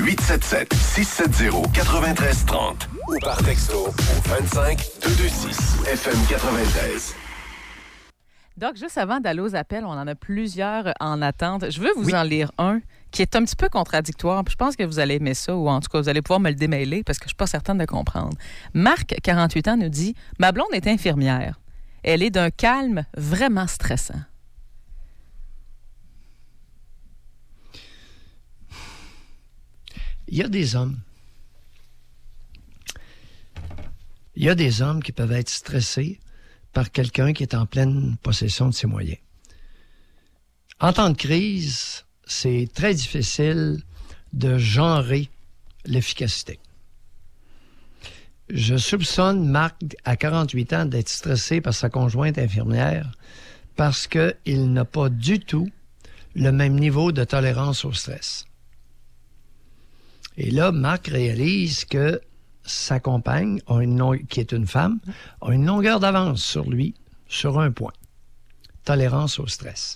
1-877-670-9330 ou par texto au 25-226 FM 93. Donc, juste avant d'aller aux appels, on en a plusieurs en attente. Je veux vous en lire un qui est un petit peu contradictoire. Je pense que vous allez aimer ça, ou en tout cas, vous allez pouvoir me le démêler parce que je ne suis pas certaine de comprendre. Marc, 48 ans, nous dit « Ma blonde est infirmière. Elle est d'un calme vraiment stressant. » Il y a des hommes Il y a des hommes qui peuvent être stressés par quelqu'un qui est en pleine possession de ses moyens. En temps de crise, c'est très difficile de genrer l'efficacité. Je soupçonne Marc, à 48 ans, d'être stressé par sa conjointe infirmière parce qu'il n'a pas du tout le même niveau de tolérance au stress. Et là, Marc réalise que sa compagne, qui est une femme, a une longueur d'avance sur lui, sur un point. Tolérance au stress.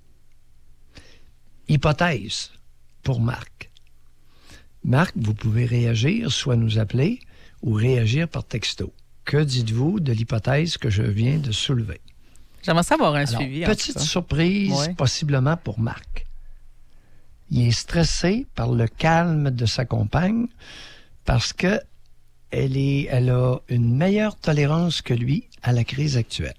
Hypothèse pour Marc. Marc, vous pouvez réagir, soit nous appeler, ou réagir par texto. Que dites-vous de l'hypothèse que je viens de soulever? J'aimerais savoir un suivi. Petite surprise, possiblement pour Marc. Il est stressé par le calme de sa compagne parce que elle a une meilleure tolérance que lui à la crise actuelle.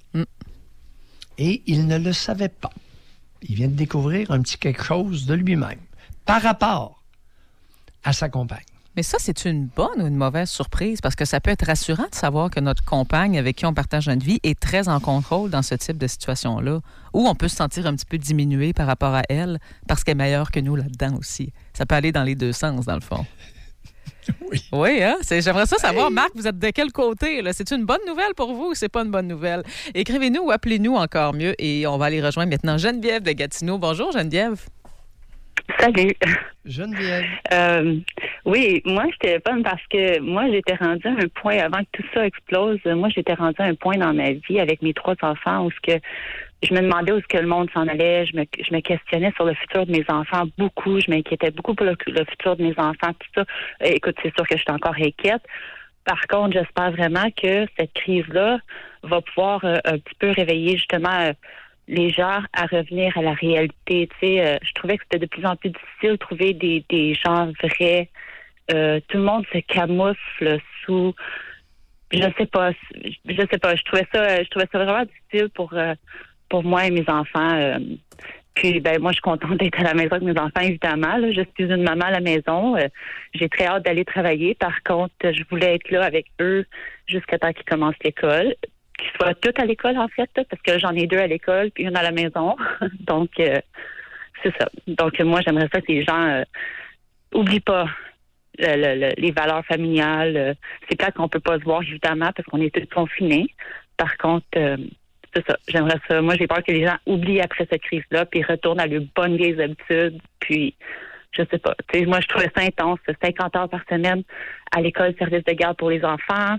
Et il ne le savait pas. Il vient de découvrir un petit quelque chose de lui-même par rapport à sa compagne. Mais ça, c'est une bonne ou une mauvaise surprise? Parce que ça peut être rassurant de savoir que notre compagne avec qui on partage notre vie est très en contrôle dans ce type de situation-là. Ou on peut se sentir un petit peu diminué par rapport à elle parce qu'elle est meilleure que nous là-dedans aussi. Ça peut aller dans les deux sens, dans le fond. Oui. Oui, hein? J'aimerais ça savoir, Marc, vous êtes de quel côté? Là? C'est une bonne nouvelle pour vous ou c'est pas une bonne nouvelle? Écrivez-nous ou appelez-nous encore mieux et on va aller rejoindre maintenant Geneviève de Gatineau. Bonjour, Geneviève. Salut. Geneviève. Oui, moi, je téléphone parce que moi, j'étais rendue à un point, avant que tout ça explose, moi, j'étais rendue à un point dans ma vie avec mes 3 enfants où je me demandais où est-ce que le monde s'en allait. Je me questionnais sur le futur de mes enfants beaucoup. Je m'inquiétais beaucoup pour le futur de mes enfants, tout ça. Écoute, c'est sûr que je suis encore inquiète. Par contre, j'espère vraiment que cette crise-là va pouvoir un petit peu réveiller justement les gens à revenir à la réalité. Tu sais, je trouvais que c'était de plus en plus difficile de trouver des gens vrais. Tout le monde se camoufle sous... Je sais pas. Je trouvais ça vraiment difficile pour moi et mes enfants. Puis, moi, je suis contente d'être à la maison avec mes enfants, évidemment. Là. Je suis une maman à la maison. J'ai très hâte d'aller travailler. Par contre, je voulais être là avec eux jusqu'à temps qu'ils commencent l'école. Qu'ils soient tous à l'école, en fait, là, parce que j'en ai 2 à l'école puis une à la maison. Donc, c'est ça. Donc, moi, j'aimerais ça que les gens oublient pas les valeurs familiales. C'est clair qu'on peut pas se voir, évidemment, parce qu'on est tous confinés. Par contre, c'est ça. J'aimerais ça. Moi, j'ai peur que les gens oublient après cette crise-là puis retournent à leurs bonnes vieilles habitudes. Puis, je sais pas. Tu sais, moi, je trouvais ça intense. 50 heures par semaine à l'école, service de garde pour les enfants.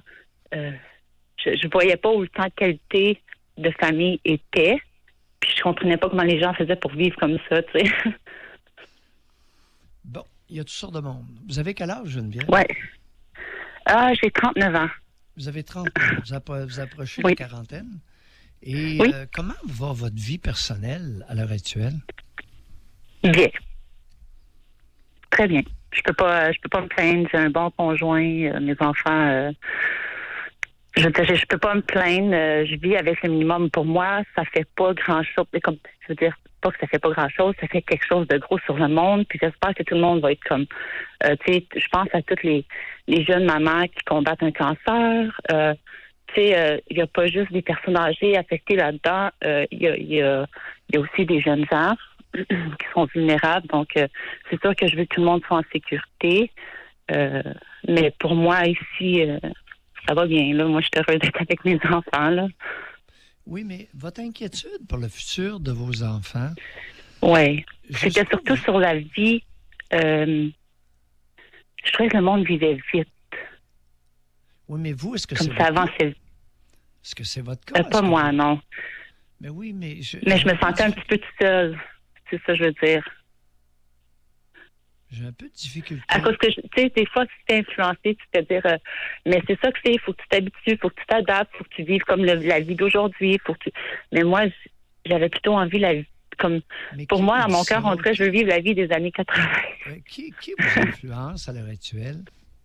Je voyais pas où le temps de qualité de famille était. Puis je comprenais pas comment les gens faisaient pour vivre comme ça, tu sais. Bon, il y a toutes sortes de monde. Vous avez quel âge, Geneviève? Oui. J'ai 39 ans. Vous avez 30 ans. Vous approchez la quarantaine. Et comment va votre vie personnelle à l'heure actuelle? Bien. Très bien. Je peux pas me plaindre. J'ai un bon conjoint. Mes enfants... Je peux pas me plaindre. Je vis avec le minimum. Pour moi, ça fait pas grand-chose. Comme, je veux dire, pas que ça fait pas grand-chose, ça fait quelque chose de gros sur le monde. Puis j'espère que tout le monde va être comme... tu sais, je pense à toutes les jeunes mamans qui combattent un cancer. Tu sais, il y a pas juste des personnes âgées affectées là-dedans. Il y a aussi des jeunes gens qui sont vulnérables. Donc, c'est sûr que je veux que tout le monde soit en sécurité. Mais pour moi, ici... ça va bien, là. Moi, je suis heureuse d'être avec mes enfants, là. Oui, mais votre inquiétude pour le futur de vos enfants... Oui. C'était surtout sur la vie. Je trouvais que le monde vivait vite. Oui, mais vous, est-ce que c'est... Comme ça avançait. Est-ce que c'est votre cas? Pas moi, non. Mais oui, mais... je me sentais un petit peu toute seule. C'est ça que je veux dire. J'ai un peu de difficulté. À cause que, tu sais, des fois, si tu es influencé, tu te dire, mais c'est ça que c'est, il faut que tu t'habitues, il faut que tu t'adaptes, il faut que tu vives comme la vie d'aujourd'hui, Mais moi, j'avais plutôt envie la vie comme... Pour moi, à mon cœur, on dirait, je veux vivre la vie des années 80. Qui vous influence à l'heure actuelle?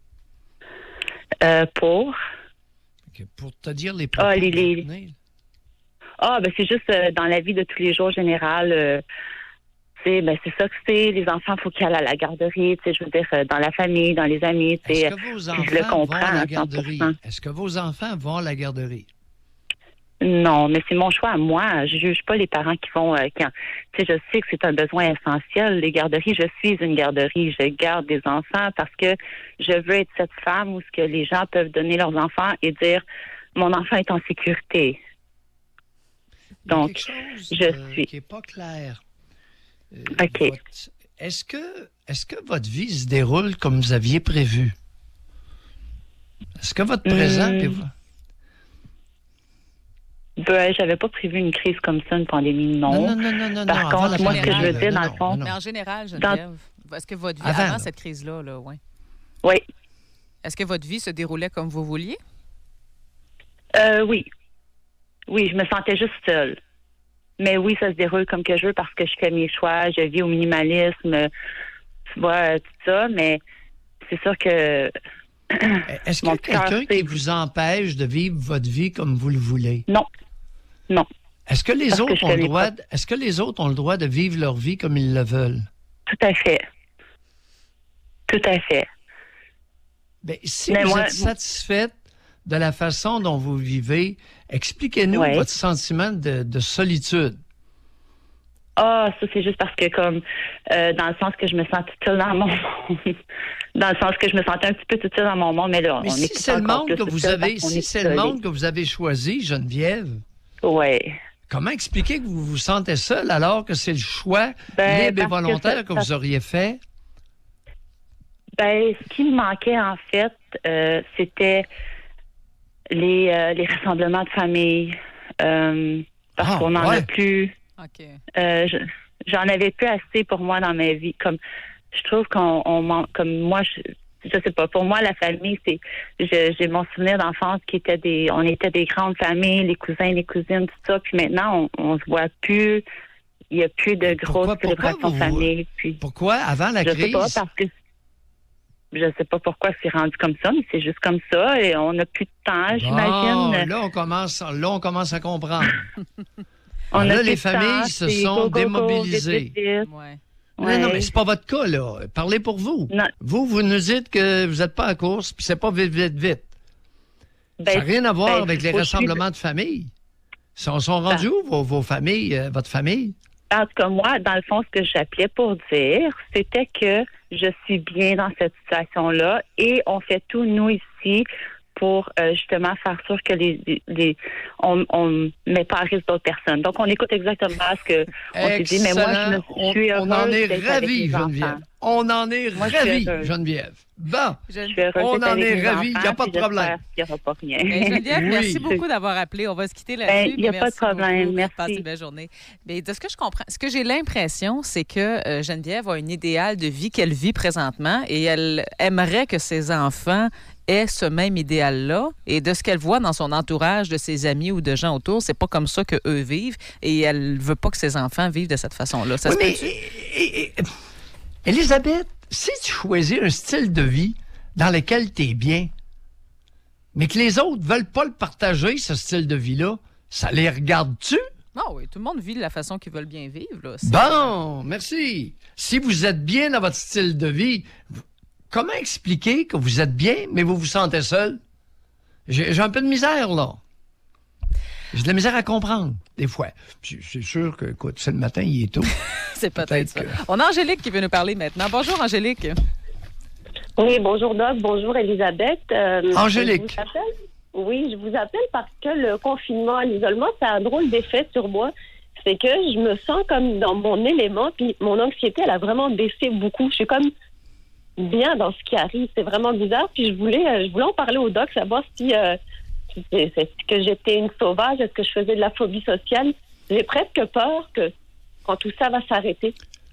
Pour te dire les propos c'est juste dans la vie de tous les jours général. c'est ça que c'est. Les enfants, il faut qu'ils aillent à la garderie, je veux dire, dans la famille, dans les amis. Est-ce que vos enfants je le comprends vont à la garderie? 100%. Est-ce que vos enfants vont à la garderie? Non, mais c'est mon choix à moi. Je juge pas les parents qui vont je sais que c'est un besoin essentiel, les garderies. Je suis une garderie. Je garde des enfants parce que je veux être cette femme où ce que les gens peuvent donner leurs enfants et dire mon enfant est en sécurité. Donc, je suis. Qui n'est pas clair. OK. Est-ce que votre vie se déroule comme vous aviez prévu? Est-ce que votre présent... j'avais pas prévu une crise comme ça, une pandémie, non. Non. Par contre, moi, ce que je veux dire, dans le fond... Mais en général, Geneviève, est-ce que votre vie, avant cette crise-là, ouais. Oui. Est-ce que votre vie se déroulait comme vous vouliez? Oui. Oui, je me sentais juste seule. Mais oui, ça se déroule comme que je veux parce que je fais mes choix, je vis au minimalisme, tu vois, tout ça, mais c'est sûr que... Est-ce qu'il y a quelqu'un qui vous empêche de vivre votre vie comme vous le voulez? Non. Est-ce que les autres ont le droit de vivre leur vie comme ils le veulent? Tout à fait. Bien, si vous êtes satisfaite de la façon dont vous vivez, expliquez-nous votre sentiment de solitude. Ah, ça, c'est juste parce que, comme, dans le sens que je me sens toute seule dans mon monde. Dans le sens que je me sentais un petit peu toute seule dans mon monde, mais là, si c'est le monde que vous avez choisi, Geneviève. Oui. Comment expliquer que vous vous sentez seule alors que c'est le choix libre et volontaire que vous auriez fait? Ce qui me manquait, en fait, c'était les rassemblements de famille. Parce qu'on n'en a plus. OK. J'en avais plus assez pour moi dans ma vie. Comme je trouve qu'on manque. Comme moi, je sais pas. Pour moi, la famille, c'est. J'ai mon souvenir d'enfance qui était on était des grandes familles, les cousins, les cousines, tout ça. Puis maintenant, on se voit plus. Il n'y a plus de grosses célébrations de famille. Puis, pourquoi avant la crise? Je sais pas parce que. Je sais pas pourquoi c'est rendu comme ça, mais c'est juste comme ça et on n'a plus de temps, j'imagine. Là, on commence à comprendre. Les familles se sont démobilisées. Non, mais c'est pas votre cas, là. Parlez pour vous. Non. Vous nous dites que vous n'êtes pas à course, puis c'est pas vite. Ça n'a rien à voir avec les rassemblements de famille. Sont rendus où vos familles, votre famille? En tout cas, moi, dans le fond, ce que j'appelais pour dire, c'était que je suis bien dans cette situation-là et on fait tout, nous, ici, pour justement faire sûr que on met pas à risque d'autres personnes. Donc, on écoute exactement ce qu'on s'est dit. Mais moi, je suis heureuse. On en est ravis, Geneviève. On en est ravis, Geneviève. Bon, on en est ravis. Il n'y a pas de problème. Il n'y aura pas rien. Geneviève, merci beaucoup d'avoir appelé. On va se quitter là-dessus. Il n'y a pas de problème. Merci. Passez une belle journée. Mais de ce que je comprends, ce que j'ai l'impression, c'est que Geneviève a un idéal de vie qu'elle vit présentement et elle aimerait que ses enfants aient ce même idéal-là. Et de ce qu'elle voit dans son entourage, de ses amis ou de gens autour, c'est pas comme ça qu'eux vivent. Et elle veut pas que ses enfants vivent de cette façon-là. Ça se peut-tu? Elisabeth, si tu choisis un style de vie dans lequel tu es bien, mais que les autres veulent pas le partager, ce style de vie-là, ça les regarde-tu? Non, oui, tout le monde vit de la façon qu'ils veulent bien vivre. Là. Bon, merci. Si vous êtes bien dans votre style de vie, comment expliquer que vous êtes bien, mais vous vous sentez seul? J'ai un peu de misère, là. J'ai de la misère à comprendre, des fois. C'est sûr que, écoute, c'est le matin, il est tôt. C'est peut-être ça. On a Angélique qui veut nous parler maintenant. Bonjour, Angélique. Oui, bonjour, Doc. Bonjour, Elisabeth. Angélique. Je vous appelle parce que le confinement, l'isolement, ça a un drôle d'effet sur moi. C'est que je me sens comme dans mon élément, puis mon anxiété, elle a vraiment baissé beaucoup. Je suis comme bien dans ce qui arrive. C'est vraiment bizarre. Puis je voulais en parler au Doc, savoir si... est-ce que j'étais une sauvage? Est-ce que je faisais de la phobie sociale? J'ai presque peur que quand tout ça va s'arrêter,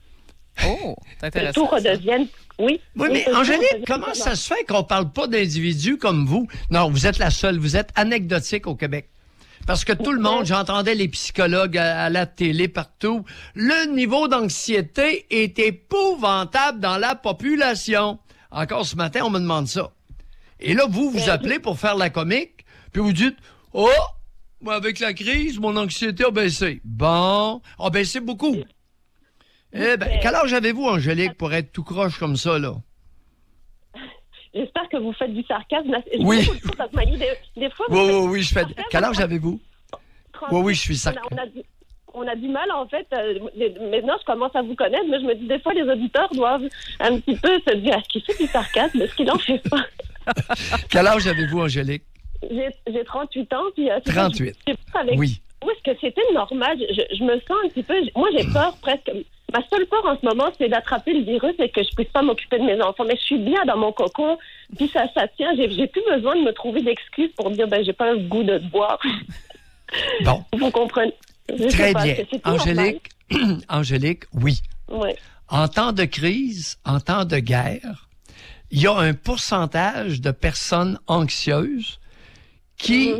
oh, c'est intéressant, que tout redevienne... Oui, mais Angélique, comment ça se fait qu'on parle pas d'individus comme vous? Non, vous êtes la seule. Vous êtes anecdotique au Québec. Parce que tout le monde, j'entendais les psychologues à la télé partout, le niveau d'anxiété est épouvantable dans la population. Encore ce matin, on me demande ça. Et là, vous appelez pour faire la comique, puis vous dites « Oh, moi, avec la crise, mon anxiété a baissé. » Bon, a baissé beaucoup. Quel âge avez-vous, Angélique, pour être tout croche comme ça, là? J'espère que vous faites du sarcasme. Oui. Des fois, oui, je fais... Quel âge avez-vous? Oui, je suis sarcastique. On a du mal, en fait. Maintenant, je commence à vous connaître, mais je me dis, des fois, les auditeurs doivent un petit peu se dire, est-ce qu'il fait du sarcasme? Est-ce qu'il en fait pas? Quel âge avez-vous, Angélique? J'ai 38 ans. Puis, 38. Oui. Est-ce que c'était normal? Je me sens un petit peu... Moi, j'ai peur presque... Ma seule peur en ce moment, c'est d'attraper le virus et que je puisse pas m'occuper de mes enfants. Mais je suis bien dans mon cocon, puis ça tient. J'ai plus besoin de me trouver d'excuses pour dire, j'ai pas le goût de boire. Bon. Vous comprenez? Très bien. Angélique, oui. Ouais. En temps de crise, en temps de guerre, il y a un pourcentage de personnes anxieuses qui,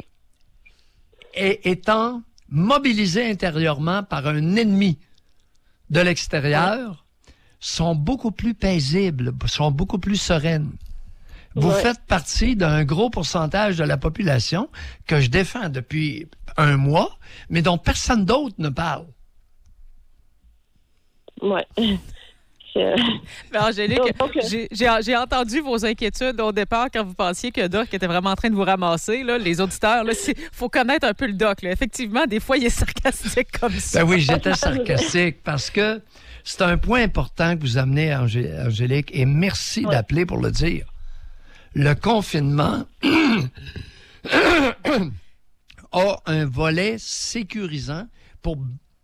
étant mobilisées intérieurement par un ennemi de l'extérieur, sont beaucoup plus paisibles, sont beaucoup plus sereines. Vous faites partie d'un gros pourcentage de la population que je défends depuis un mois, mais dont personne d'autre ne parle. Ouais. Mais Angélique, j'ai entendu vos inquiétudes au départ quand vous pensiez que Doc était vraiment en train de vous ramasser. Là, les auditeurs, il faut connaître un peu le Doc. Là. Effectivement, des fois, il est sarcastique comme ça. Ben oui, j'étais sarcastique parce que c'est un point important que vous amenez, Angélique, et merci d'appeler pour le dire. Le confinement a un volet sécurisant pour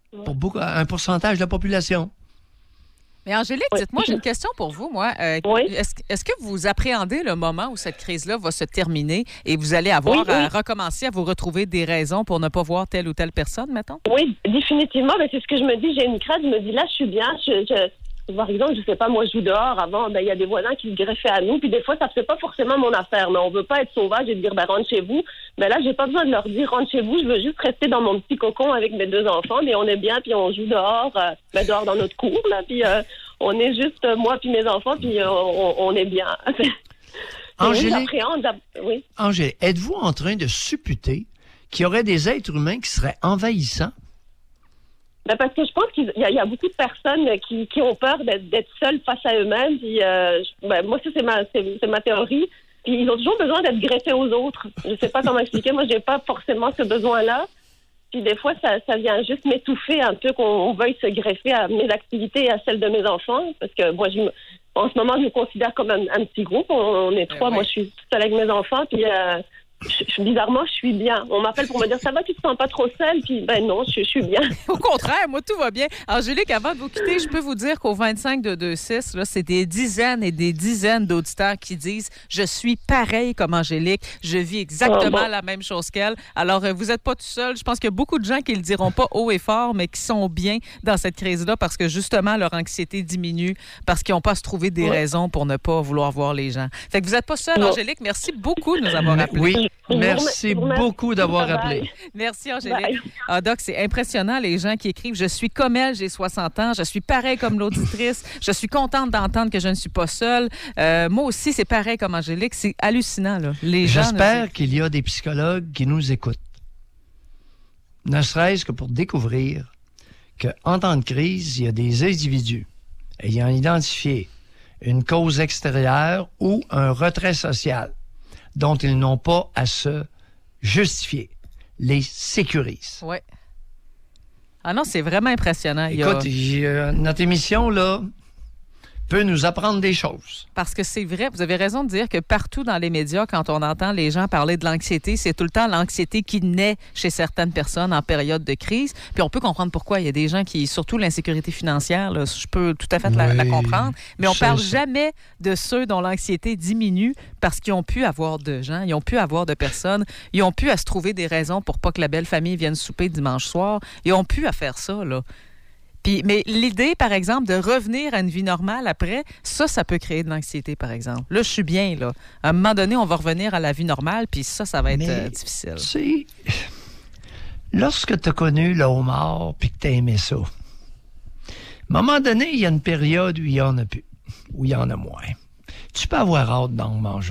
un pourcentage de la population. Mais Angélique, dites-moi, j'ai une question pour vous, moi. Est-ce que vous appréhendez le moment où cette crise-là va se terminer et vous allez avoir à recommencer à vous retrouver des raisons pour ne pas voir telle ou telle personne, mettons? Oui, définitivement. Mais c'est ce que je me dis. J'ai une crainte. Je me dis, là, je suis bien. Par exemple, je sais pas, moi, je joue dehors. Avant, il y a des voisins qui se greffaient à nous. Puis des fois, ça ne fait pas forcément mon affaire. Mais on veut pas être sauvage et dire, rentre chez vous. Mais là, j'ai pas besoin de leur dire, rentre chez vous. Je veux juste rester dans mon petit cocon avec mes 2 enfants. Mais on est bien, puis on joue dehors, dehors dans notre cour, là. Puis on est juste, moi puis mes enfants, puis on est bien. Angélique, êtes-vous en train de supputer qu'il y aurait des êtres humains qui seraient envahissants? Parce que je pense qu'il y a beaucoup de personnes qui ont peur d'être seules face à eux-mêmes. Puis, moi, ça, c'est ma théorie. Puis, ils ont toujours besoin d'être greffés aux autres. Je sais pas comment expliquer. Moi, j'ai pas forcément ce besoin-là. Puis, des fois, ça vient juste m'étouffer un peu qu'on veuille se greffer à mes activités et à celles de mes enfants. Parce que moi, en ce moment, je me considère comme un petit groupe. On est 3. Moi, je suis seule avec mes enfants. Puis, bizarrement, je suis bien. On m'appelle pour me dire, ça va, tu te sens pas trop seule? Puis, non, je suis bien. Au contraire, moi, tout va bien. Angélique, avant de vous quitter, je peux vous dire qu'au 25 de 2-6, là, c'est des dizaines et des dizaines d'auditeurs qui disent, je suis pareil comme Angélique, je vis exactement la même chose qu'elle. Alors, vous n'êtes pas tout seul. Je pense qu'il y a beaucoup de gens qui le diront pas haut et fort, mais qui sont bien dans cette crise-là parce que, justement, leur anxiété diminue parce qu'ils n'ont pas à se trouver des raisons pour ne pas vouloir voir les gens. Fait que vous n'êtes pas seul, Angélique. Merci beaucoup de nous avoir appelés. Oui. Merci beaucoup d'avoir appelé. Merci, Angélique. Doc, c'est impressionnant, les gens qui écrivent « Je suis comme elle, j'ai 60 ans. Je suis pareil comme l'auditrice. Je suis contente d'entendre que je ne suis pas seule. Moi aussi, c'est pareil comme Angélique. » C'est hallucinant, là. J'espère qu'il y a des psychologues qui nous écoutent. Ne serait-ce que pour découvrir qu'en temps de crise, il y a des individus ayant identifié une cause extérieure ou un retrait social dont ils n'ont pas à se justifier, les sécurisent. Oui. Ah non, c'est vraiment impressionnant. Écoute, notre émission, là, peut nous apprendre des choses. Parce que c'est vrai, vous avez raison de dire que partout dans les médias, quand on entend les gens parler de l'anxiété, c'est tout le temps l'anxiété qui naît chez certaines personnes en période de crise. Puis on peut comprendre pourquoi. Il y a des gens qui, surtout l'insécurité financière, là, je peux tout à fait la comprendre, mais on parle jamais de ceux dont l'anxiété diminue parce qu'ils ont pu avoir de gens, ils ont pu avoir de personnes, ils ont pu à se trouver des raisons pour pas que la belle famille vienne souper dimanche soir. Ils ont pu à faire ça, là. Mais l'idée, par exemple, de revenir à une vie normale après, ça peut créer de l'anxiété, par exemple. Là, je suis bien, là. À un moment donné, on va revenir à la vie normale, puis ça va être difficile. Tu sais, lorsque tu as connu le homard puis que tu as aimé ça, à un moment donné, il y a une période où il y en a plus, où il y en a moins. Tu peux avoir hâte d'en manger.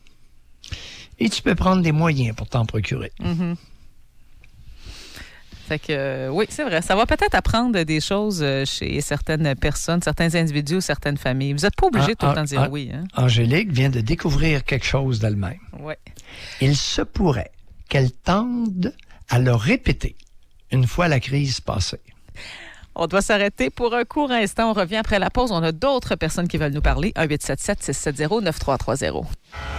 Et tu peux prendre des moyens pour t'en procurer. Mm-hmm. Fait que, oui, c'est vrai. Ça va peut-être apprendre des choses chez certaines personnes, certains individus ou certaines familles. Vous n'êtes pas obligé tout le temps de dire oui. Hein? Angélique vient de découvrir quelque chose d'elle-même. Oui. Il se pourrait qu'elle tende à le répéter une fois la crise passée. On doit s'arrêter pour un court instant. On revient après la pause. On a d'autres personnes qui veulent nous parler. 1-877-670-9330.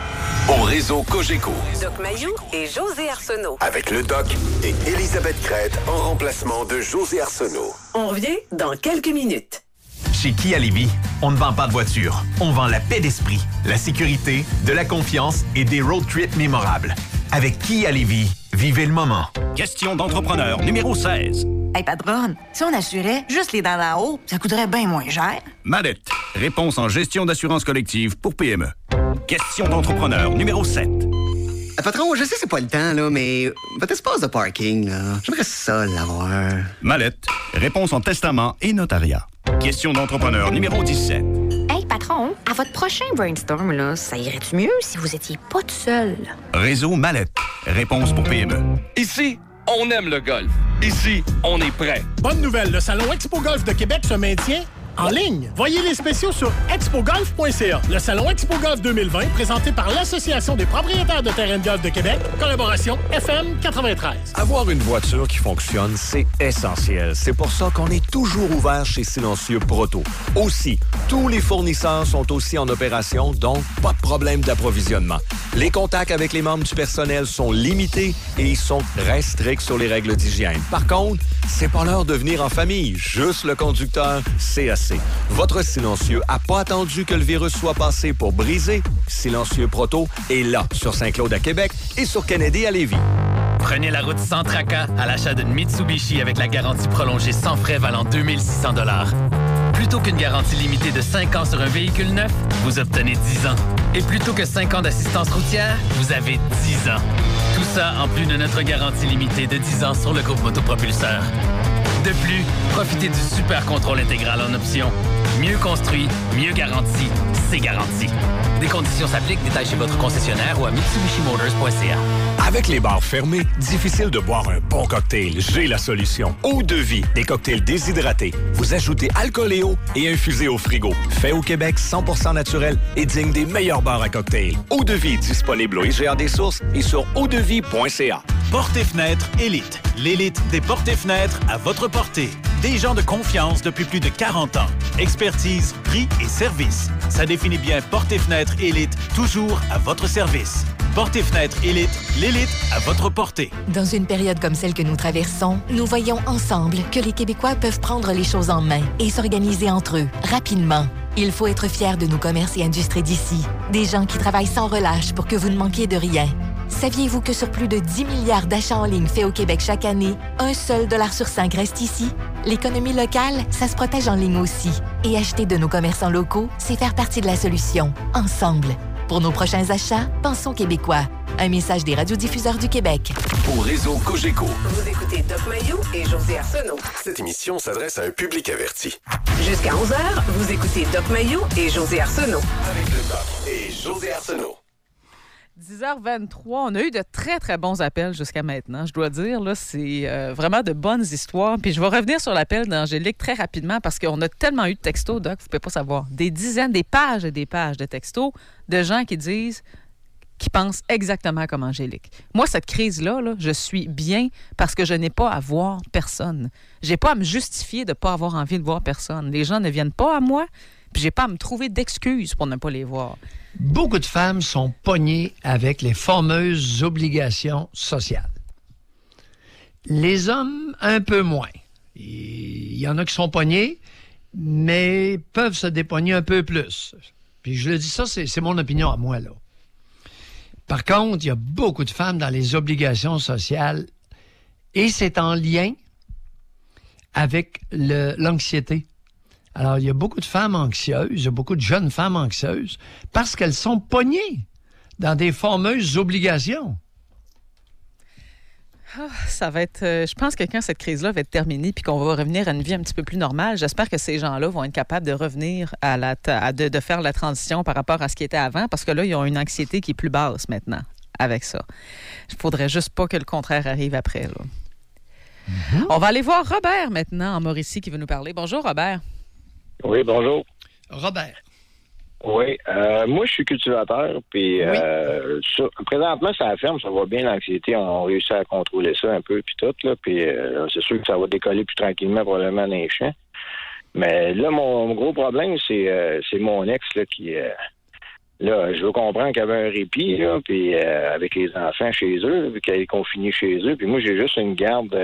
Au réseau Cogeco. Doc Mayou et José Arsenault. Avec le Doc et Élisabeth Crête en remplacement de José Arsenault. On revient dans quelques minutes. Chez Kia Lévis, on ne vend pas de voiture. On vend la paix d'esprit, la sécurité, de la confiance et des road trips mémorables. Avec Kia Lévis, vivez le moment. Question d'entrepreneur numéro 16. Hey, patronne, si on assurait juste les dents d'en haut, ça coûterait bien moins cher. Madette, réponse en gestion d'assurance collective pour PME. Question d'entrepreneur numéro 7. Patron, je sais c'est pas le temps, là, mais votre espace de parking, là, j'aimerais ça l'avoir. Mallette, réponse en testament et notariat. Question d'entrepreneur numéro 17. Hey, patron, à votre prochain brainstorm, là, ça irait-tu mieux si vous étiez pas tout seul? Réseau Mallette, réponse pour PME. Ici, on aime le golf. Ici, on est prêt. Bonne nouvelle, le Salon Expo Golf de Québec se maintient en ligne. Voyez les spéciaux sur expogolf.ca. Le Salon Expo Golf 2020, présenté par l'Association des propriétaires de terrains de golf de Québec, collaboration FM 93. Avoir une voiture qui fonctionne, c'est essentiel. C'est pour ça qu'on est toujours ouvert chez Silencieux Proto. Aussi, tous les fournisseurs sont aussi en opération, donc pas de problème d'approvisionnement. Les contacts avec les membres du personnel sont limités et ils sont très stricts sur les règles d'hygiène. Par contre, c'est pas l'heure de venir en famille. Juste le conducteur, c'est assez. Votre Silencieux a pas attendu que le virus soit passé pour briser. Silencieux Proto est là, sur Saint-Claude à Québec et sur Kennedy à Lévis. Prenez la route sans tracas à l'achat d'une Mitsubishi avec la garantie prolongée sans frais valant 2600 $. Plutôt qu'une garantie limitée de 5 ans sur un véhicule neuf, vous obtenez 10 ans. Et plutôt que 5 ans d'assistance routière, vous avez 10 ans. Tout ça en plus de notre garantie limitée de 10 ans sur le groupe Motopropulseur. De plus, profitez du super contrôle intégral en option. Mieux construit, mieux garanti, c'est garanti. Des conditions s'appliquent, détails chez votre concessionnaire ou à mitsubishimotors.ca. Avec les bars fermés, difficile de boire un bon cocktail. J'ai la solution. Eau de vie, des cocktails déshydratés. Vous ajoutez alcool et eau et infusez au frigo. Fait au Québec, 100% naturel et digne des meilleurs bars à cocktails. Eau de vie disponible au IGA des sources et sur eaudevie.ca. Portes et fenêtres Élite. L'élite des portes et fenêtres à votre portée. Des gens de confiance depuis plus de 40 ans. Expertise, prix et service. Ça définit bien Portes et fenêtres Élite, toujours à votre service. Portes et fenêtres Élite, l'élite à votre portée. Dans une période comme celle que nous traversons, nous voyons ensemble que les Québécois peuvent prendre les choses en main et s'organiser entre eux, rapidement. Il faut être fier de nos commerces et industries d'ici. Des gens qui travaillent sans relâche pour que vous ne manquiez de rien. Saviez-vous que sur plus de 10 milliards d'achats en ligne faits au Québec chaque année, un seul dollar sur 5 reste ici? L'économie locale, ça se protège en ligne aussi. Et acheter de nos commerçants locaux, c'est faire partie de la solution. Ensemble. Pour nos prochains achats, pensons québécois. Un message des radiodiffuseurs du Québec. Au réseau Cogeco. Vous écoutez Doc Mayou et José Arsenault. Cette émission s'adresse à un public averti. Jusqu'à 11h, vous écoutez Doc Mayou et José Arsenault. Avec le Doc et José Arsenault. 10h23, on a eu de très, très bons appels jusqu'à maintenant. Je dois dire, là, c'est vraiment de bonnes histoires. Puis je vais revenir sur l'appel d'Angélique très rapidement parce qu'on a tellement eu de textos, Doc, vous ne pouvez pas savoir. Des dizaines, des pages et des pages de textos de gens qui disent, qui pensent exactement comme Angélique. Moi, cette crise-là, là, je suis bien parce que je n'ai pas à voir personne. Je n'ai pas à me justifier de ne pas avoir envie de voir personne. Les gens ne viennent pas à moi, puis je n'ai pas à me trouver d'excuses pour ne pas les voir. Beaucoup de femmes sont pognées avec les fameuses obligations sociales. Les hommes, un peu moins. Il y en a qui sont pognés, mais peuvent se dépogner un peu plus. Puis je le dis ça, c'est mon opinion à moi, là. Par contre, il y a beaucoup de femmes dans les obligations sociales et c'est en lien avec l'anxiété. Alors, il y a beaucoup de femmes anxieuses, il y a beaucoup de jeunes femmes anxieuses parce qu'elles sont pognées dans des fameuses obligations. Ça va être... je pense que quand cette crise-là va être terminée puis qu'on va revenir à une vie un petit peu plus normale, j'espère que ces gens-là vont être capables de revenir de faire la transition par rapport à ce qui était avant parce que là, ils ont une anxiété qui est plus basse maintenant avec ça. Il faudrait juste pas que le contraire arrive après, là. On va aller voir Robert maintenant en Mauricie qui veut nous parler. Bonjour, Robert. Oui, bonjour. Robert. Oui, moi, je suis cultivateur, puis présentement, ça la ferme, ça va bien, l'anxiété, on réussit à contrôler ça un peu, puis tout, là, puis c'est sûr que ça va décoller plus tranquillement, probablement, dans les champs. Mais là, mon gros problème, c'est mon ex, là, qui... là, je veux comprendre qu'il y avait un répit, là, puis avec les enfants chez eux, vu qu'elle est confinée chez eux, puis moi, j'ai juste une garde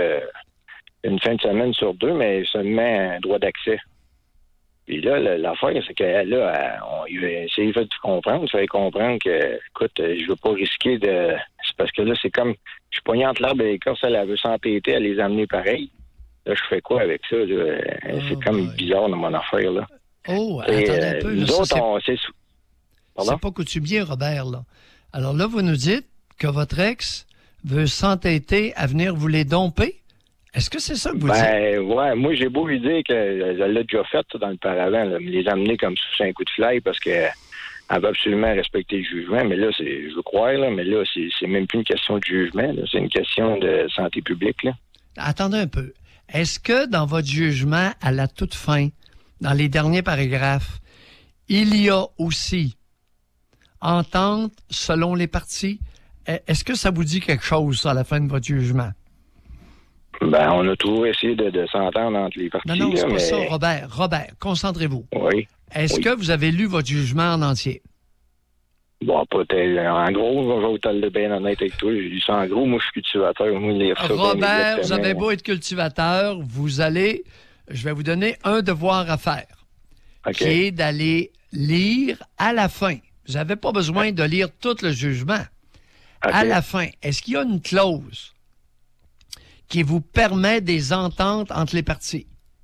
une fin de semaine sur 2, mais seulement un droit d'accès. Puis là, l'affaire, c'est qu'elle, là, on a essayé de comprendre. Il fallait comprendre que, écoute, je veux pas risquer de... C'est parce que là, c'est comme... Je suis pogné entre l'arbre et l'écorce, elle veut s'entêter à les amener pareil. Là, je fais quoi avec ça, là? C'est comme bizarre dans mon affaire, là. Oh, attendez un peu. Nous là, autres, c'est pas coutumier, Robert, là. Alors là, vous nous dites que votre ex veut s'entêter à venir vous les domper? Est-ce que c'est ça que vous dites? Ouais, moi, j'ai beau lui dire qu'elle l'a déjà fait ça, dans le paravent, là, me les amener comme sous un coup de fly parce qu'elle veut absolument respecter le jugement, mais là, je veux croire, là, mais là, c'est même plus une question de jugement, là, c'est une question de santé publique, là. Attendez un peu. Est-ce que dans votre jugement, à la toute fin, dans les derniers paragraphes, il y a aussi entente selon les parties? Est-ce que ça vous dit quelque chose à la fin de votre jugement? Ben, on a toujours essayé de s'entendre entre les parties. Non, c'est là, pas ça, Robert, concentrez-vous. Oui. Est-ce que vous avez lu votre jugement en entier? Bon, pas tel. En gros, je vais être bien honnête avec toi. J'ai lu ça en gros. Moi, je suis cultivateur. Moi, lire ça, Robert, vous avez beau être cultivateur, je vais vous donner un devoir à faire. Qui est d'aller lire à la fin. Vous n'avez pas besoin de lire tout le jugement. À la fin, est-ce qu'il y a une clause qui vous permet des ententes entre les parties?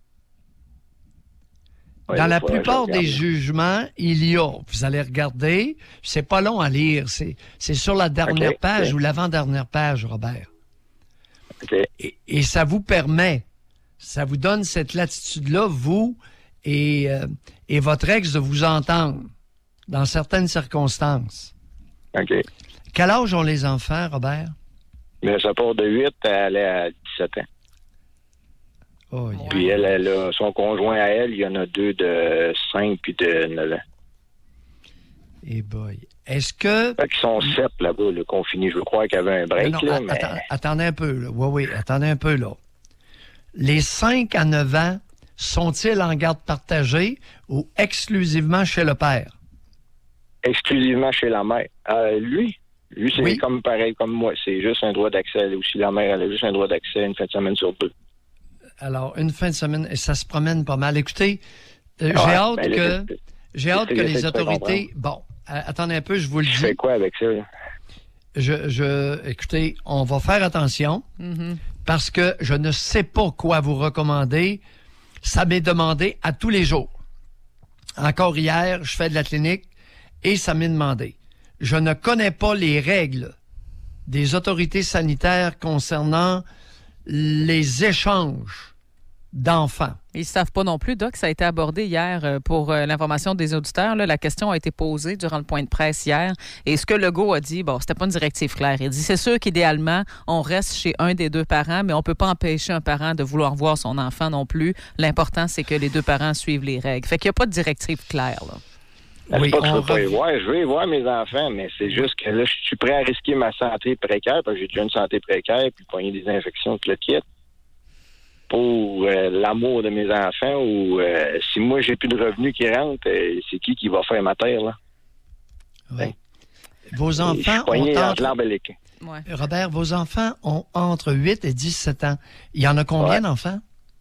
Oui, dans la plupart des jugements, il y a. Vous allez regarder, c'est pas long à lire. C'est sur la dernière page ou l'avant-dernière page, Robert. Et ça vous permet, ça vous donne cette latitude-là, vous et votre ex, de vous entendre dans certaines circonstances. Quel âge ont les enfants, Robert? Mais ça part de 8 à aller à 17 ans. Oh, puis elle a son conjoint à elle, il y en a 2 de 5 puis de 9 ans. Eh boy. Est-ce que... Fait qu'ils sont 7 là-bas, le confiné. Je veux croire qu'il y avait un break. Non, là, mais... attendez un peu. Là. Oui, attendez un peu, là. Les 5 à 9 ans sont-ils en garde partagée ou exclusivement chez le père? Exclusivement chez la mère. Lui, c'est comme pareil comme moi. C'est juste un droit d'accès. Aussi, la mère, elle a juste un droit d'accès une fin de semaine sur 2. Alors, une fin de semaine, et ça se promène pas mal. Écoutez, j'ai hâte que les autorités... Bon, attendez un peu, je vous le dis. Je fais quoi avec ça? Écoutez, on va faire attention parce que je ne sais pas quoi vous recommander. Ça m'est demandé à tous les jours. Encore hier, je fais de la clinique et ça m'est demandé. Je ne connais pas les règles des autorités sanitaires concernant les échanges d'enfants. Ils ne savent pas non plus, Doc, ça a été abordé hier pour l'information des auditeurs. Là, la question a été posée durant le point de presse hier. Et ce que Legault a dit, bon, c'était pas une directive claire. Il dit, c'est sûr qu'idéalement, on reste chez un des 2 parents, mais on peut pas empêcher un parent de vouloir voir son enfant non plus. L'important, c'est que les 2 parents suivent les règles. Fait qu'il n'y a pas de directive claire, là. C'est pas que je veux pas y voir. Je veux y voir mes enfants, mais c'est juste que là, je suis prêt à risquer ma santé précaire, parce que j'ai déjà une santé précaire, puis pogner des infections, tout le kit, pour l'amour de mes enfants, ou si moi, j'ai plus de revenus qui rentrent, c'est qui va faire ma terre, là? Oui. Vos enfants ont Robert, vos enfants ont entre 8 et 17 ans. Il y en a combien d'enfants?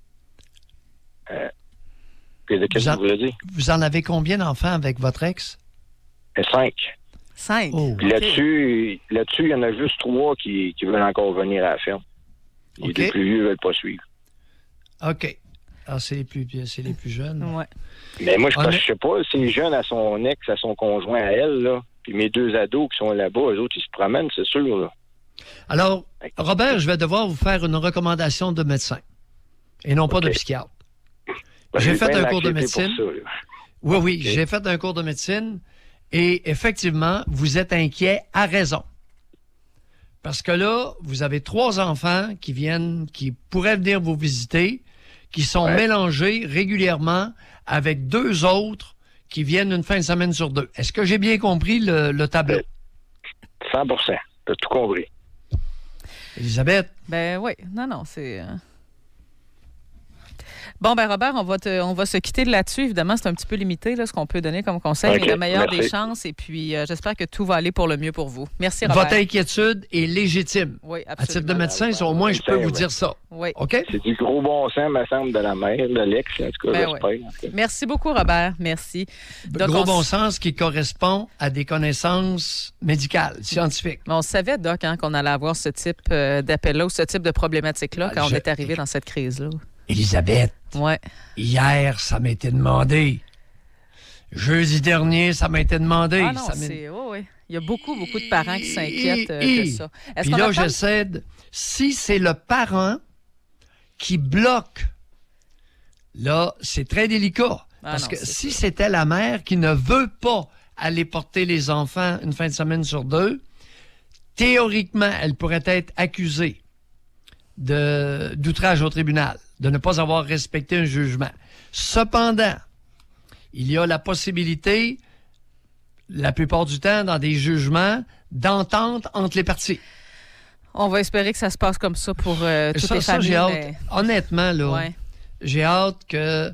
Qu'est-ce que vous voulez dire? Vous en avez combien d'enfants avec votre ex? 5. 5? Oh, puis là-dessus, il y en a juste 3 qui veulent encore venir à la ferme. Les 2 plus vieux ne veulent pas suivre. OK. Ah, c'est les plus jeunes. Ouais. Mais moi, je sais pas, c'est jeune à son ex, à son conjoint, à elle, là. Puis mes 2 ados qui sont là-bas, eux autres, ils se promènent, c'est sûr, là. Alors, Robert, je vais devoir vous faire une recommandation de médecin et non pas de psychiatre. J'ai fait un cours de médecine. Oui, j'ai fait un cours de médecine et effectivement, vous êtes inquiet à raison. Parce que là, vous avez 3 enfants qui pourraient venir vous visiter, qui sont mélangés régulièrement avec 2 autres qui viennent une fin de semaine sur 2. Est-ce que j'ai bien compris le tableau? 100%. T'as tout compris. Elisabeth? Ben oui. Non, c'est... Bon, ben Robert, on va se quitter là-dessus. Évidemment, c'est un petit peu limité, là, ce qu'on peut donner comme conseil, mais la meilleure des chances. Et puis, j'espère que tout va aller pour le mieux pour vous. Merci, Robert. Votre inquiétude est légitime. Oui, absolument. À titre de médecin, au moins, je peux vous dire ça. Oui. OK? C'est du gros bon sens, me semble, de la mère, de l'ex, en tout cas, j'espère. Oui. Merci beaucoup, Robert. Merci. Donc, gros bon sens qui correspond à des connaissances médicales, scientifiques. Mais on savait, Doc, qu'on allait avoir ce type d'appel-là ou ce type de problématique-là quand on est arrivé dans cette crise-là. Elisabeth, ouais. Hier, ça m'a été demandé. Jeudi dernier, ça m'a été demandé. Ah non, oui. Il y a beaucoup de parents qui s'inquiètent de ça. Puis là, j'essaie de... Si c'est le parent qui bloque, là, c'est très délicat. Parce que si c'était la mère qui ne veut pas aller porter les enfants une fin de semaine sur 2, théoriquement, elle pourrait être accusée d'outrage au tribunal, de ne pas avoir respecté un jugement. Cependant, il y a la possibilité, la plupart du temps, dans des jugements, d'entente entre les parties. On va espérer que ça se passe comme ça pour toutes les familles. J'ai hâte. Honnêtement, là, j'ai hâte que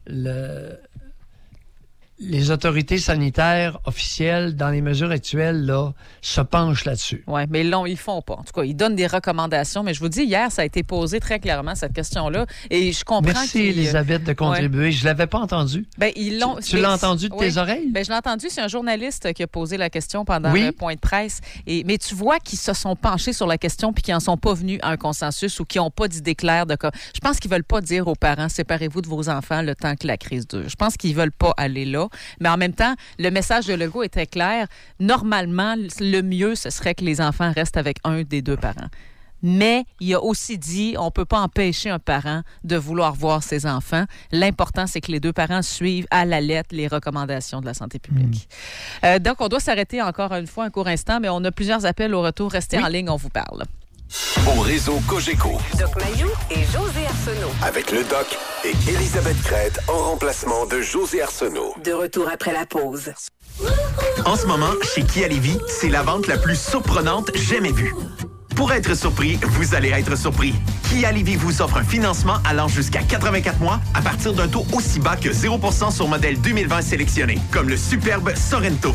les autorités sanitaires officielles, dans les mesures actuelles, là, se penchent là-dessus. Oui, mais là, ils ne font pas. En tout cas, ils donnent des recommandations. Mais je vous dis, hier, ça a été posé très clairement, cette question-là. Et je comprends Merci, Elisabeth, de contribuer. Ouais. Je ne l'avais pas entendu. Ben, ils l'ont... Tu l'as entendu de tes oreilles? Ben, je l'ai entendu. C'est un journaliste qui a posé la question pendant le point de presse. Mais tu vois qu'ils se sont penchés sur la question puis qu'ils n'en sont pas venus à un consensus ou qu'ils n'ont pas d'idée claire de quoi. Je pense qu'ils ne veulent pas dire aux parents, séparez-vous de vos enfants le temps que la crise dure. Je pense qu'ils ne veulent pas aller là. Mais en même temps, le message de Legault est très clair. Normalement, le mieux, ce serait que les enfants restent avec un des 2 parents. Mais il a aussi dit, on ne peut pas empêcher un parent de vouloir voir ses enfants. L'important, c'est que les 2 parents suivent à la lettre les recommandations de la santé publique. Donc, on doit s'arrêter encore une fois un court instant, mais on a plusieurs appels au retour. Restez en ligne, on vous parle. Au réseau Cogeco. Doc Mayou et José Arsenault. Avec le Doc et Elisabeth Crête en remplacement de José Arsenault. De retour après la pause. En ce moment, chez Kia Lévis, c'est la vente la plus surprenante jamais vue. Pour être surpris, vous allez être surpris. Kia Lévis vous offre un financement allant jusqu'à 84 mois à partir d'un taux aussi bas que 0% sur modèle 2020 sélectionné, comme le superbe Sorento.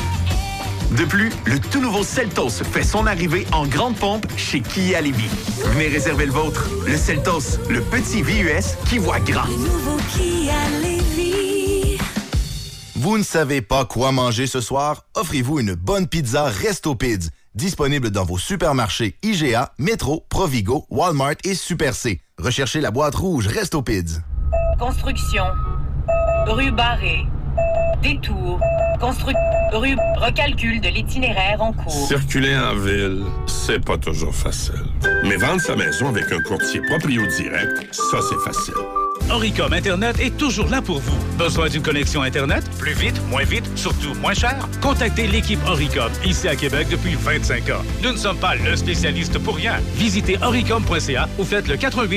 De plus, le tout nouveau Seltos fait son arrivée en grande pompe chez Kia Lévis. Venez réserver le vôtre. Le Seltos, le petit VUS qui voit grand. Le nouveau Kia Lévis. Vous ne savez pas quoi manger ce soir? Offrez-vous une bonne pizza Resto Pids. Disponible dans vos supermarchés IGA, Métro, Provigo, Walmart et Super C. Recherchez la boîte rouge Resto Pids. Construction. Rue barrée. Détour. Rue. Recalcul de l'itinéraire en cours. Circuler en ville, c'est pas toujours facile. Mais vendre sa maison avec un courtier Proprio Direct, ça, c'est facile. Oricom Internet est toujours là pour vous. Besoin d'une connexion Internet? Plus vite, surtout moins cher? Contactez l'équipe Oricom, ici à Québec depuis 25 ans. Nous ne sommes pas le spécialiste pour rien. Visitez oricom.ca ou faites le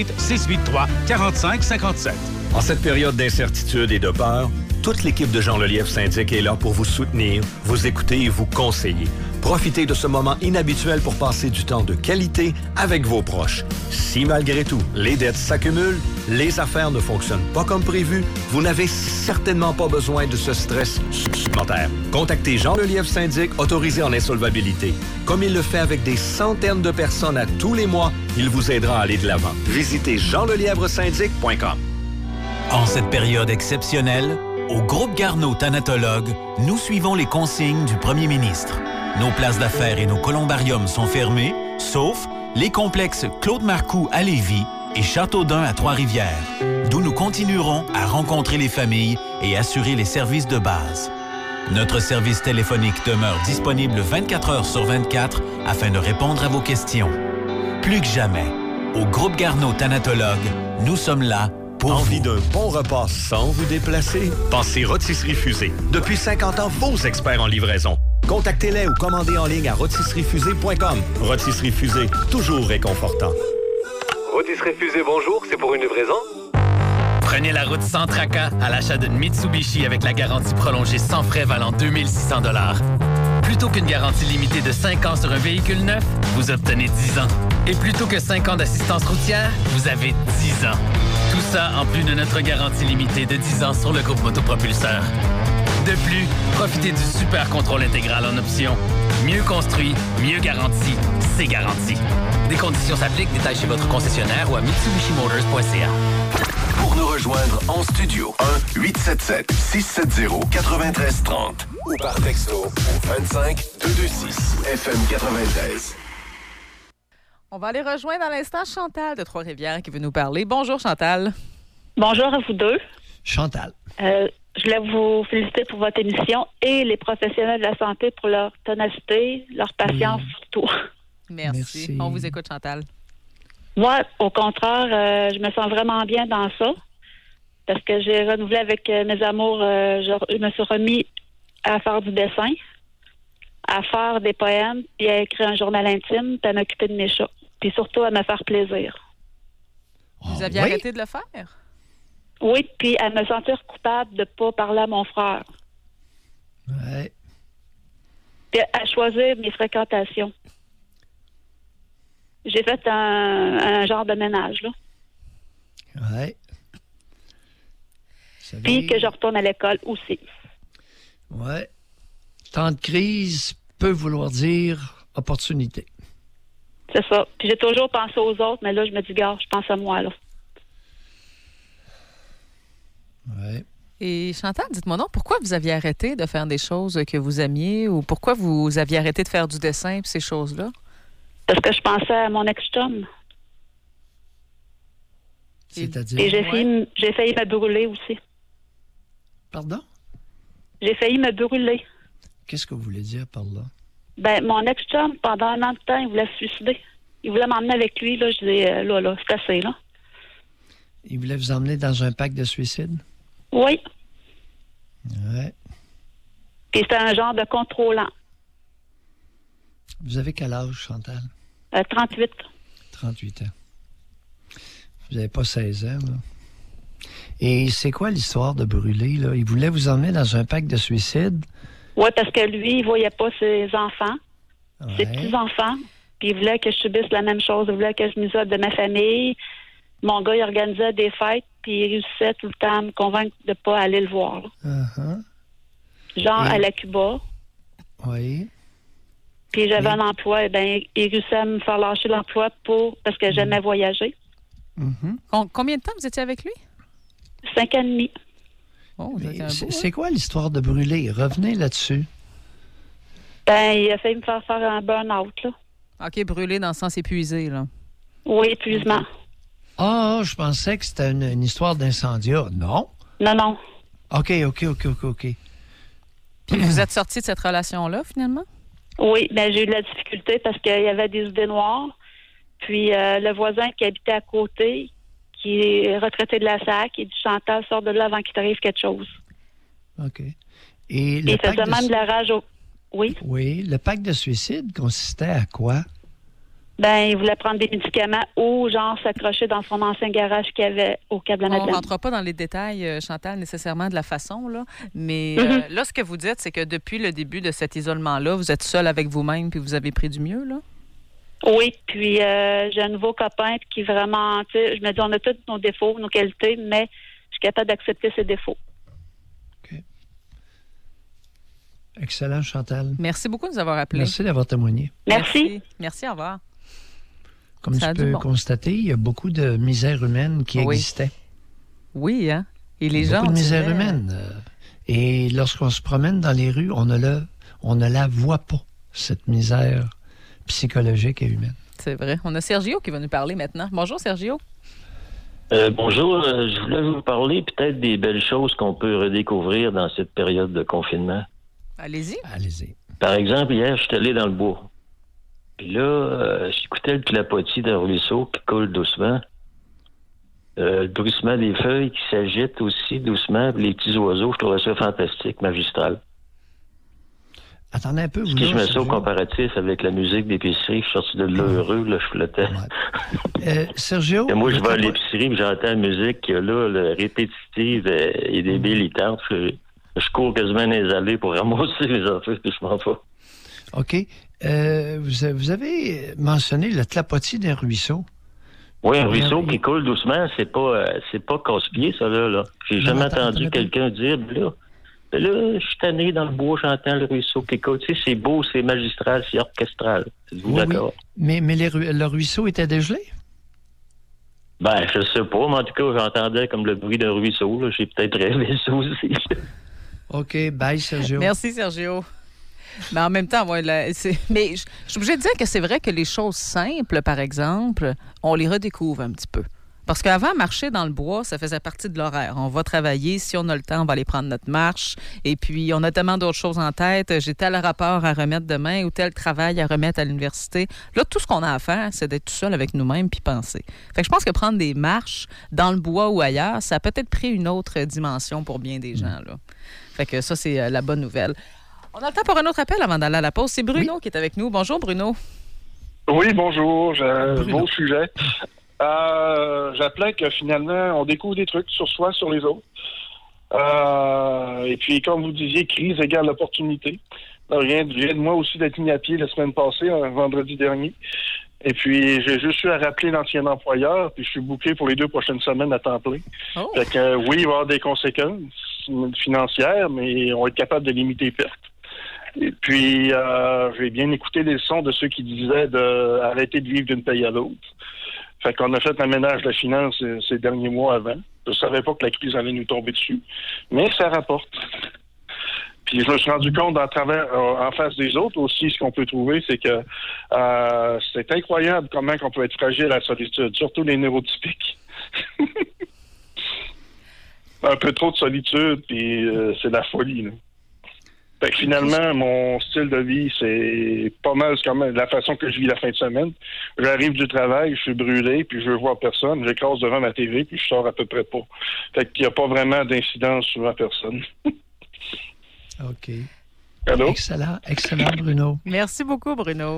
88-683-4557. En cette période d'incertitude et de peur, toute l'équipe de Jean Lelièvre Syndic est là pour vous soutenir, vous écouter et vous conseiller. Profitez de ce moment inhabituel pour passer du temps de qualité avec vos proches. Si malgré tout, les dettes s'accumulent, les affaires ne fonctionnent pas comme prévu, vous n'avez certainement pas besoin de ce stress supplémentaire. Contactez Jean Lelièvre Syndic, autorisé en insolvabilité. Comme il le fait avec des centaines de personnes à tous les mois, il vous aidera à aller de l'avant. Visitez jeanlelièvresyndic.com. En cette période exceptionnelle, au Groupe Garneau Thanatologue, nous suivons les consignes du premier ministre. Nos places d'affaires et nos columbariums sont fermés, sauf les complexes Claude Marcoux à Lévis et Châteaudun à Trois-Rivières, d'où nous continuerons à rencontrer les familles et assurer les services de base. Notre service téléphonique demeure disponible 24 heures sur 24 afin de répondre à vos questions. Plus que jamais, au Groupe Garneau Thanatologue, nous sommes là pour Envie d'un bon repas sans vous déplacer? Pensez Rôtisserie Fusée. Depuis 50 ans, vos experts en livraison. Contactez-les ou commandez en ligne à rôtisseriefusée.com. Rôtisserie Fusée, toujours réconfortant. Rôtisserie Fusée, bonjour, c'est pour une livraison? Prenez la route sans tracas à l'achat d'une Mitsubishi avec la garantie prolongée sans frais valant 2600 $. Plutôt qu'une garantie limitée de 5 ans sur un véhicule neuf, vous obtenez 10 ans. Et plutôt que 5 ans d'assistance routière, vous avez 10 ans. Tout ça en plus de notre garantie limitée de 10 ans sur le groupe Motopropulseur. De plus, profitez du super contrôle intégral en option. Mieux construit, mieux garanti, c'est garanti. Des conditions s'appliquent, détails chez votre concessionnaire ou à mitsubishimotors.ca. Pour nous rejoindre en studio, 1-877-670-9330 ou par texto au 25-226 FM 93. On va aller rejoindre à l'instant Chantal de Trois-Rivières qui veut nous parler. Bonjour Chantal. Bonjour à vous deux. Chantal. Je voulais vous féliciter pour votre émission et les professionnels de la santé pour leur ténacité, leur patience surtout. Merci. On vous écoute, Chantal. Moi, au contraire, je me sens vraiment bien dans ça parce que j'ai renouvelé avec mes amours. Je me suis remis à faire du dessin, à faire des poèmes, puis à écrire un journal intime, puis à m'occuper de mes chats, puis surtout à me faire plaisir. Vous aviez arrêté de le faire? Oui, puis à me sentir coupable de ne pas parler à mon frère. Ouais. Puis à choisir mes fréquentations. J'ai fait un genre de ménage, là. Ouais. Puis que je retourne à l'école aussi. Ouais. Temps de crise peut vouloir dire opportunité. C'est ça. Puis j'ai toujours pensé aux autres, mais là, je me dis, gars, je pense à moi, là. Ouais. Et Chantal, dites-moi donc, pourquoi vous aviez arrêté de faire des choses que vous aimiez ou pourquoi vous aviez arrêté de faire du dessin et ces choses-là? Parce que je pensais à mon ex-chum. C'est-à-dire? Et j'ai failli me brûler aussi. Pardon? J'ai failli me brûler. Qu'est-ce que vous voulez dire par là? Ben, mon ex-chum, pendant un an de temps, il voulait se suicider. Il voulait m'emmener avec lui, là. Je disais, là, c'est assez, là. Il voulait vous emmener dans un pack de suicide? Oui. Ouais. Puis c'était un genre de contrôlant. Vous avez quel âge, Chantal? 38. 38 ans. Vous n'avez pas 16 ans, là. Et c'est quoi l'histoire de brûler, là? Il voulait vous emmener dans un pack de suicide? Oui, parce que lui, il voyait pas ses enfants, Ouais. ses petits-enfants. Puis il voulait que je subisse la même chose. Il voulait que je m'isole de ma famille. Mon gars, il organisait des fêtes, puis il réussissait tout le temps à me convaincre de ne pas aller le voir. Genre à la Cuba. Oui. Puis j'avais un emploi, il réussissait à me faire lâcher l'emploi parce que j'aimais voyager. Combien de temps vous étiez avec lui? 5 ans et demi. Oh, C'est quoi l'histoire de brûler? Revenez là-dessus. Il a failli me faire un burn-out, là. OK, brûler dans le sens épuisé, là. Oui, épuisement. Ah, je pensais que c'était une histoire d'incendiat. Non? Non. OK. Puis vous êtes sorti de cette relation-là, finalement? Oui, j'ai eu de la difficulté parce qu'il y avait des idées noires. Puis le voisin qui habitait à côté, qui est retraité de la SAC, il dit « Chantal, sors de là avant qu'il t'arrive quelque chose. » OK. Et il faisait même de la rage au... Oui? Oui. Le pacte de suicide consistait à quoi? Il voulait prendre des médicaments ou, genre, s'accrocher dans son ancien garage qu'il y avait au Cap-de-la-Madeleine. On ne rentrera pas dans les détails, Chantal, nécessairement de la façon, là. Mais là, ce que vous dites, c'est que depuis le début de cet isolement-là, vous êtes seul avec vous-même puis vous avez pris du mieux, là? Oui, puis j'ai un nouveau copain qui vraiment, tu sais, je me dis, on a tous nos défauts, nos qualités, mais je suis capable d'accepter ses défauts. OK. Excellent, Chantal. Merci beaucoup de nous avoir appelés. Merci d'avoir témoigné. Merci. Merci, au revoir. Comme tu peux constater, il y a beaucoup de misère humaine qui existait. Oui, hein? Et les gens... Beaucoup de misère humaine. Et lorsqu'on se promène dans les rues, on ne la voit pas, cette misère psychologique et humaine. C'est vrai. On a Sergio qui va nous parler maintenant. Bonjour, Sergio. Bonjour. Je voulais vous parler peut-être des belles choses qu'on peut redécouvrir dans cette période de confinement. Allez-y. Allez-y. Par exemple, hier, je suis allé dans le bois. Puis là, j'écoutais le clapotis d'un ruisseau qui coule doucement. Le bruissement des feuilles qui s'agitent aussi doucement. Puis les petits oiseaux, je trouvais ça fantastique, magistral. Attendez un peu. Si je mets ça au comparatif avec la musique d'épicerie, je suis sorti de là heureux, là, je flottais. Sergio? Et moi, je vais à l'épicerie, puis j'entends la musique, là, répétitive et débilitante. Je cours quasiment dans les allées pour ramasser les affaires, puis je m'en vais. OK. Vous avez mentionné le clapotis d'un ruisseau. Oui, un ruisseau qui coule doucement, c'est pas casse-pied, ça, là. J'ai jamais entendu quelqu'un dire, là, je suis tanné dans le bois, j'entends le ruisseau qui coule. Tu sais, c'est beau, c'est magistral, c'est orchestral. Êtes-vous d'accord? Oui. Mais le ruisseau était dégelé? Ben, je sais pas, mais en tout cas, j'entendais comme le bruit d'un ruisseau, là. J'ai peut-être rêvé ça aussi. OK, bye, Sergio. Merci, Sergio. Mais en même temps, mais je suis obligée de dire que c'est vrai que les choses simples, par exemple, on les redécouvre un petit peu. Parce qu'avant, marcher dans le bois, ça faisait partie de l'horaire. On va travailler, si on a le temps, on va aller prendre notre marche. Et puis, on a tellement d'autres choses en tête. J'ai tel rapport à remettre demain ou tel travail à remettre à l'université. Là, tout ce qu'on a à faire, c'est d'être tout seul avec nous-mêmes puis penser. Fait que je pense que prendre des marches dans le bois ou ailleurs, ça a peut-être pris une autre dimension pour bien des gens, là. Fait que ça, c'est la bonne nouvelle. On a le temps pour un autre appel avant d'aller à la pause. C'est Bruno qui est avec nous. Bonjour, Bruno. Oui, bonjour. J'ai un beau sujet. J'appelais que finalement, on découvre des trucs sur soi, sur les autres. Et puis, comme vous disiez, crise égale opportunité. Rien de moi aussi d'être mis à pied la semaine passée, vendredi dernier. Et puis, j'ai juste eu à rappeler l'ancien employeur, puis je suis booké pour les 2 prochaines semaines à temps plein. Oh. Fait que, oui, il va y avoir des conséquences financières, mais on va être capable de limiter les pertes. Et puis, j'ai bien écouté les leçons de ceux qui disaient d'arrêter de vivre d'une paye à l'autre. Fait qu'on a fait un ménage de la finance ces derniers mois avant. Je savais pas que la crise allait nous tomber dessus, mais ça rapporte. Puis je me suis rendu compte en face des autres aussi, ce qu'on peut trouver, c'est que c'est incroyable comment on peut être fragile à la solitude, surtout les neurotypiques. Un peu trop de solitude, puis c'est la folie, là. Fait que finalement, mon style de vie, c'est pas mal la façon que je vis la fin de semaine. J'arrive du travail, je suis brûlé, puis je veux voir personne. J'écrase devant ma TV, puis je sors à peu près pas. Fait qu'il n'y a pas vraiment d'incidence sur la personne. OK. Allô? Excellent, Bruno. Merci beaucoup, Bruno.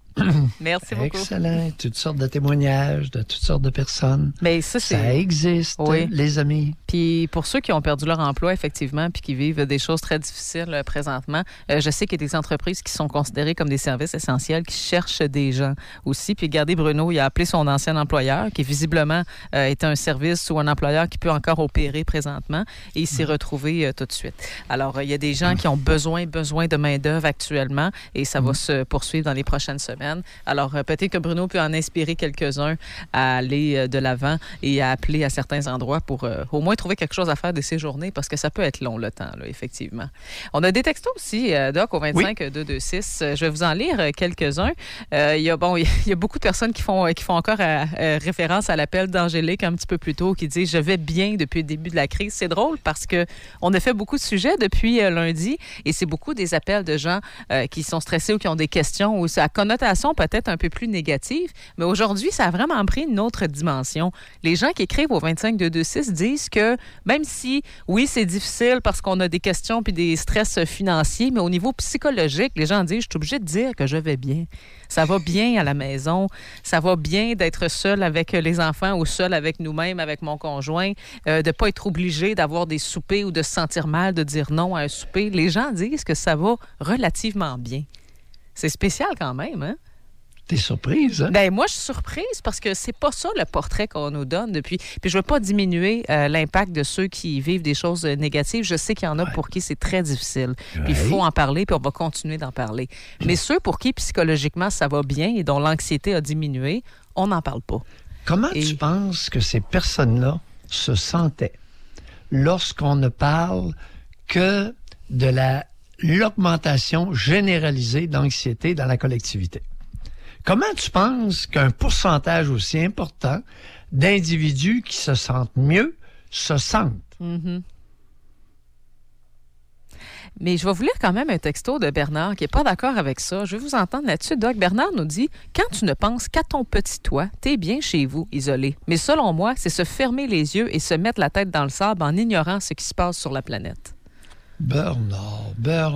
Merci beaucoup. Excellent. Toutes sortes de témoignages de toutes sortes de personnes. Mais ça existe, les amis. Puis pour ceux qui ont perdu leur emploi, effectivement, puis qui vivent des choses très difficiles présentement, je sais qu'il y a des entreprises qui sont considérées comme des services essentiels, qui cherchent des gens aussi. Puis regardez, Bruno, il a appelé son ancien employeur, qui visiblement est un service ou un employeur qui peut encore opérer présentement, et il s'est retrouvé tout de suite. Alors, il y a des gens qui ont besoin de main-d'œuvre actuellement, et ça va se poursuivre dans les prochaines semaines. Alors, peut-être que Bruno peut en inspirer quelques-uns à aller de l'avant et à appeler à certains endroits pour au moins trouver quelque chose à faire de ces journées, parce que ça peut être long, le temps, là, effectivement. On a des textos aussi, Doc, au 25-226. Je vais vous en lire quelques-uns. Il y a beaucoup de personnes qui font encore référence à l'appel d'Angélique un petit peu plus tôt, qui dit « Je vais bien depuis le début de la crise ». C'est drôle parce que on a fait beaucoup de sujets depuis lundi, et c'est beaucoup des appels de gens qui sont stressés ou qui ont des questions, ou ça connotation peut-être un peu plus négative, mais aujourd'hui, ça a vraiment pris une autre dimension. Les gens qui écrivent au 25-226 disent que même si, oui, c'est difficile parce qu'on a des questions puis des stress financiers, mais au niveau psychologique, les gens disent « Je suis obligé de dire que je vais bien. Ça va bien à la maison. Ça va bien d'être seul avec les enfants ou seul avec nous-mêmes, avec mon conjoint, de ne pas être obligé d'avoir des soupers ou de se sentir mal, de dire non à un souper. » Les gens disent que ça va relativement bien. C'est spécial quand même, hein? T'es surprise, hein? Ben moi, je suis surprise parce que c'est pas ça le portrait qu'on nous donne depuis. Puis je veux pas diminuer l'impact de ceux qui vivent des choses négatives. Je sais qu'il y en a pour qui c'est très difficile. Puis il faut en parler, puis on va continuer d'en parler. Mais ceux pour qui psychologiquement ça va bien et dont l'anxiété a diminué, on n'en parle pas. Comment tu penses que ces personnes-là se sentaient lorsqu'on ne parle que de l'augmentation généralisée d'anxiété dans la collectivité? Comment tu penses qu'un pourcentage aussi important d'individus qui se sentent mieux se sentent? Mm-hmm. Mais je vais vous lire quand même un texto de Bernard qui n'est pas d'accord avec ça. Je vais vous entendre là-dessus. Doc, Bernard nous dit « Quand tu ne penses qu'à ton petit toit, t'es bien chez vous, isolé. Mais selon moi, c'est se fermer les yeux et se mettre la tête dans le sable en ignorant ce qui se passe sur la planète. » Bernard,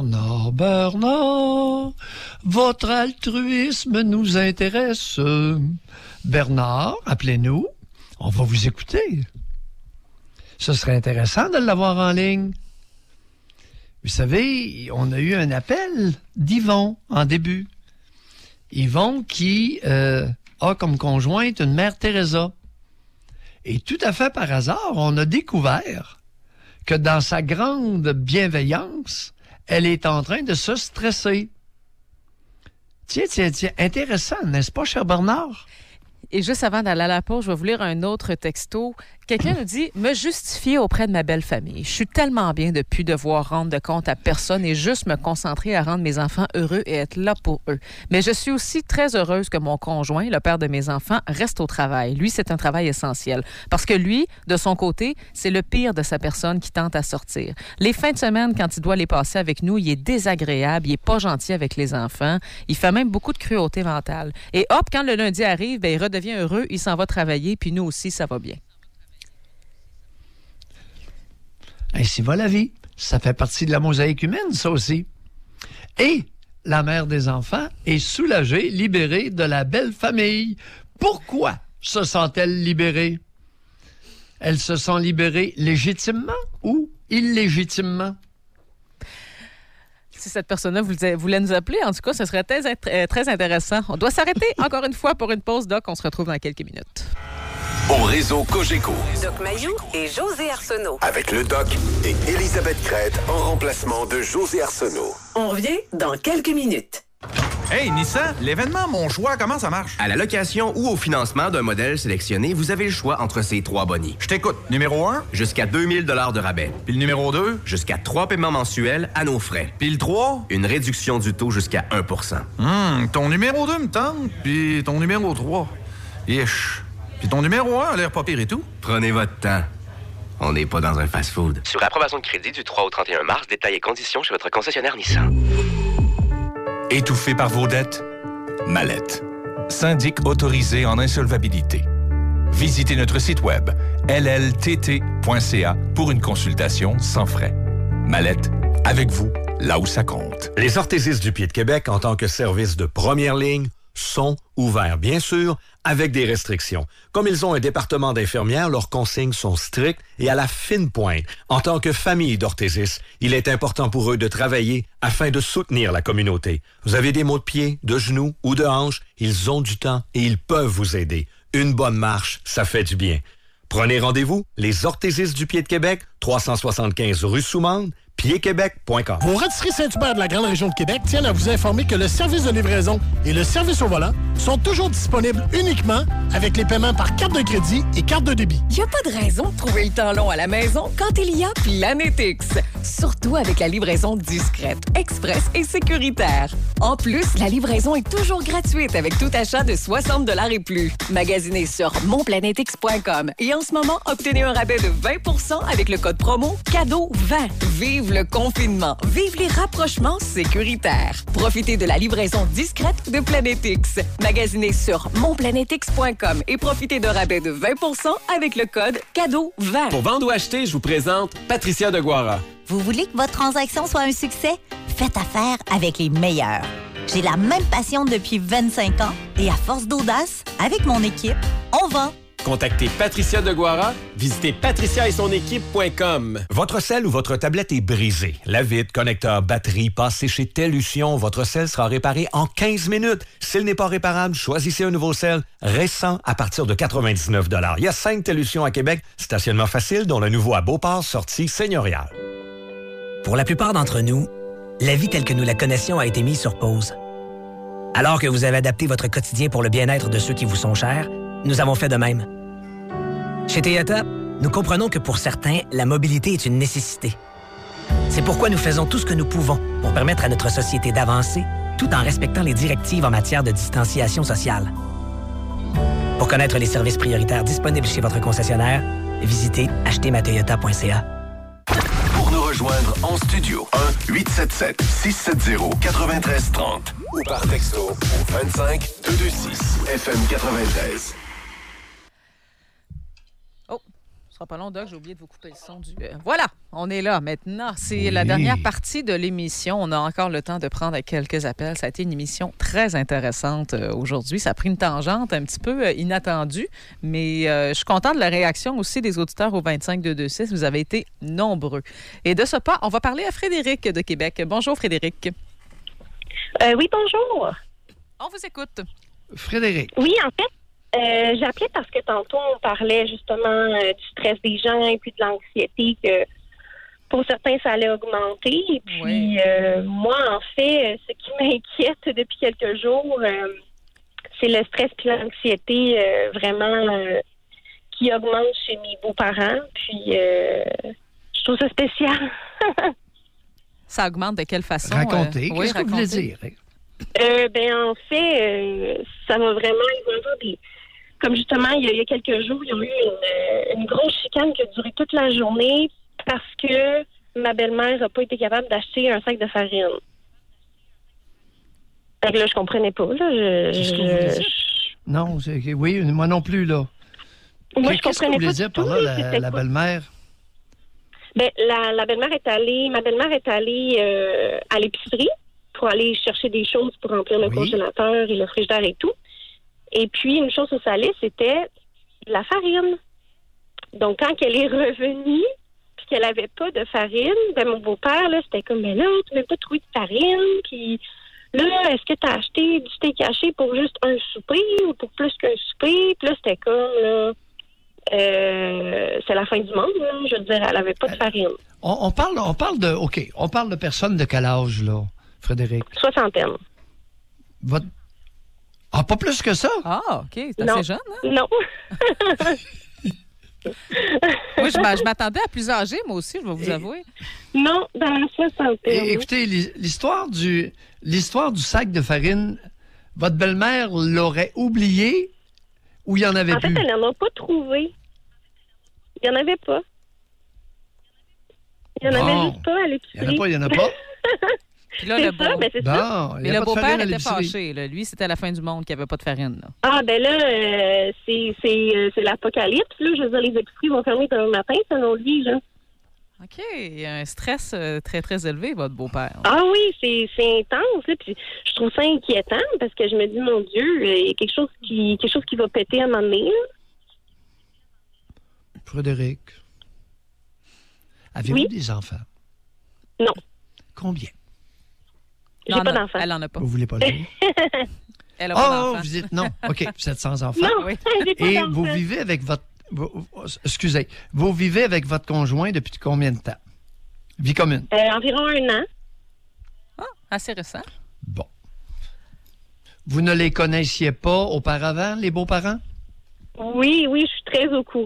votre altruisme nous intéresse. Bernard, appelez-nous, on va vous écouter. Ce serait intéressant de l'avoir en ligne. Vous savez, on a eu un appel d'Yvon en début. Yvon qui a comme conjointe une mère Teresa. Et tout à fait par hasard, on a découvert que dans sa grande bienveillance, elle est en train de se stresser. Tiens, intéressant, n'est-ce pas, cher Bernard? Et juste avant d'aller à la pause, je vais vous lire un autre texto. Quelqu'un nous dit « Me justifier auprès de ma belle famille. Je suis tellement bien de ne plus devoir rendre de compte à personne et juste me concentrer à rendre mes enfants heureux et être là pour eux. Mais je suis aussi très heureuse que mon conjoint, le père de mes enfants, reste au travail. Lui, c'est un travail essentiel. Parce que lui, de son côté, c'est le pire de sa personne qui tente à sortir. Les fins de semaine, quand il doit les passer avec nous, il est désagréable, il est pas gentil avec les enfants. Il fait même beaucoup de cruauté mentale. Et hop, quand le lundi arrive, ben, il redevient heureux, il s'en va travailler, puis nous aussi, ça va bien. » Ainsi va la vie. Ça fait partie de la mosaïque humaine, ça aussi. Et la mère des enfants est soulagée, libérée de la belle famille. Pourquoi se sent-elle libérée? Elle se sent libérée légitimement ou illégitimement? Si cette personne-là voulait nous appeler, en tout cas, ce serait très intéressant. On doit s'arrêter encore une fois pour une pause, Doc. On se retrouve dans quelques minutes. Au réseau Cogeco. Doc Mayou et José Arsenault. Avec le Doc et Élisabeth Crête en remplacement de José Arsenault. On revient dans quelques minutes. Hey, Nissan, l'événement Mon Choix, comment ça marche? À la location ou au financement d'un modèle sélectionné, vous avez le choix entre ces 3 bonnies. Je t'écoute. Numéro 1? Jusqu'à 2000 $ de rabais. Puis le numéro 2? Jusqu'à 3 paiements mensuels à nos frais. Puis le 3? Une réduction du taux jusqu'à 1 ton numéro 2 me tente, puis ton numéro 3. Ish. Puis ton numéro 1 a l'air pas pire et tout. Prenez votre temps. On n'est pas dans un fast-food. Sur approbation de crédit du 3 au 31 mars, détails et conditions chez votre concessionnaire Nissan. Étouffé par vos dettes? Mallette. Syndic autorisé en insolvabilité. Visitez notre site web lltt.ca pour une consultation sans frais. Mallette, avec vous, là où ça compte. Les orthésistes du Pied de Québec, en tant que service de première ligne, sont ouverts, bien sûr, avec des restrictions. Comme ils ont un département d'infirmières, leurs consignes sont strictes et à la fine pointe. En tant que famille d'orthésistes, il est important pour eux de travailler afin de soutenir la communauté. Vous avez des maux de pied, de genoux ou de hanches, ils ont du temps et ils peuvent vous aider. Une bonne marche, ça fait du bien. Prenez rendez-vous, les orthésistes du Pied de Québec, 375 rue Soumande, piedquebec.com. Vos rôtisseries Saint-Hubert de la grande région de Québec tiennent à vous informer que le service de livraison et le service au volant sont toujours disponibles uniquement avec les paiements par carte de crédit et carte de débit. Il n'y a pas de raison de trouver le temps long à la maison quand il y a Planetix. Surtout avec la livraison discrète, express et sécuritaire. En plus, la livraison est toujours gratuite avec tout achat de 60 $ et plus. Magasinez sur monplanetix.com et en ce moment, obtenez un rabais de 20 % avec le code promo cadeau 20. Vive le confinement. Vive les rapprochements sécuritaires. Profitez de la livraison discrète de Planetix. Magasinez sur monplanetix.com et profitez d'un rabais de 20 % avec le code cadeau 20. Pour vendre ou acheter, je vous présente Patricia de Guara. Vous voulez que votre transaction soit un succès? Faites affaire avec les meilleurs. J'ai la même passion depuis 25 ans et à force d'audace, avec mon équipe, on vend. Contactez Patricia de Guara, visitez patriciaetsonéquipe.com. Votre sel ou votre tablette est brisé. La vitre, connecteur, batterie, passez chez Tellution. Votre sel sera réparé en 15 minutes. S'il n'est pas réparable, choisissez un nouveau sel récent à partir de 99 $. Il y a 5 Tellution à Québec. Stationnement facile, dont le nouveau à Beauport, sortie seigneuriale. Pour la plupart d'entre nous, la vie telle que nous la connaissions a été mise sur pause. Alors que vous avez adapté votre quotidien pour le bien-être de ceux qui vous sont chers, nous avons fait de même. Chez Toyota, nous comprenons que pour certains, la mobilité est une nécessité. C'est pourquoi nous faisons tout ce que nous pouvons pour permettre à notre société d'avancer tout en respectant les directives en matière de distanciation sociale. Pour connaître les services prioritaires disponibles chez votre concessionnaire, visitez achetermatoyota.ca. Pour nous rejoindre en studio, 1-877-670-9330 ou par texto au 25-226 FM 93. sera pas long, Doc. J'ai oublié de vous couper le son du... Voilà, on est là maintenant. C'est la dernière partie de l'émission. On a encore le temps de prendre quelques appels. Ça a été une émission très intéressante aujourd'hui. Ça a pris une tangente un petit peu inattendue, mais je suis contente de la réaction aussi des auditeurs au 25-226. Vous avez été nombreux. Et de ce pas, on va parler à Frédéric de Québec. Bonjour, Frédéric. Oui, bonjour. On vous écoute. Frédéric. Oui, en fait, j'appelais parce que tantôt, on parlait justement du stress des gens et puis de l'anxiété que pour certains, ça allait augmenter. Et puis, moi, en fait, ce qui m'inquiète depuis quelques jours, c'est le stress et l'anxiété vraiment qui augmente chez mes beaux-parents. Puis, je trouve ça spécial. Ça augmente de quelle façon? Racontez. Qu'est-ce que vous voulez dire? En fait, ça va vraiment... Il va y avoir des... Comme justement, il y a quelques jours, il y a eu une grosse chicane qui a duré toute la journée parce que ma belle-mère n'a pas été capable d'acheter un sac de farine. Fait que là, je comprenais pas. Là, Qu'est-ce que vous voulez dire? Non, oui, moi non plus, là. Moi, je Qu'est-ce que vous voulez dire par là, la belle-mère? La belle-mère est allée... Ma belle-mère est allée à l'épicerie pour aller chercher des choses pour remplir le congélateur et le frigidaire et tout. Et puis, une chose au salé, c'était la farine. Donc, quand elle est revenue, puis qu'elle n'avait pas de farine, mon beau-père, là, c'était comme, mais là, tu n'as pas trouvé de farine, puis là, est-ce que tu as acheté du steak haché pour juste un souper ou pour plus qu'un souper? Puis là, c'était comme, là, c'est la fin du monde, là. Je veux dire, elle n'avait pas de farine. On parle de personnes de quel âge, là, Frédéric? Soixantaine. Ah, pas plus que ça? Ah, OK. C'est assez jeune, hein? Non. Oui, je m'attendais à plus âgé, moi aussi, je vais vous avouer. Non, dans la soixantaine. Écoutez, l'histoire du sac de farine, votre belle-mère l'aurait oublié ou il y en avait plus? En fait, elle n'en a pas trouvé. Il n'y en avait pas. Il n'y en avait juste pas à l'épicerie. Il n'y en a pas? Puis là, le beau-père était l'épicerie. fâché. Là. Lui, c'était la fin du monde qu'il n'y avait pas de farine. Là. Ah, ben là, c'est l'apocalypse. Là. Je veux dire, les épiceries vont fermer demain matin, selon lui. Là. OK. Il y a un stress très, très élevé, votre beau-père. Ah oui, c'est intense. Là. Puis je trouve ça inquiétant parce que je me dis, mon Dieu, il y a quelque chose qui va péter à un moment donné. Là. Frédéric, avez-vous des enfants? Non. Combien? J'ai pas d'enfants. Elle en a pas. Vous voulez pas le dire? Elle a pas d'enfants. Vous dites non. OK, vous êtes sans enfants. Non, j'ai pas Et d'enfants. vous vivez avec votre... Excusez. Vous vivez avec votre conjoint depuis combien de temps? Vie commune? Environ 1 an. Ah, assez récent. Bon. Vous ne les connaissiez pas auparavant, les beaux-parents? Oui, je suis très au courant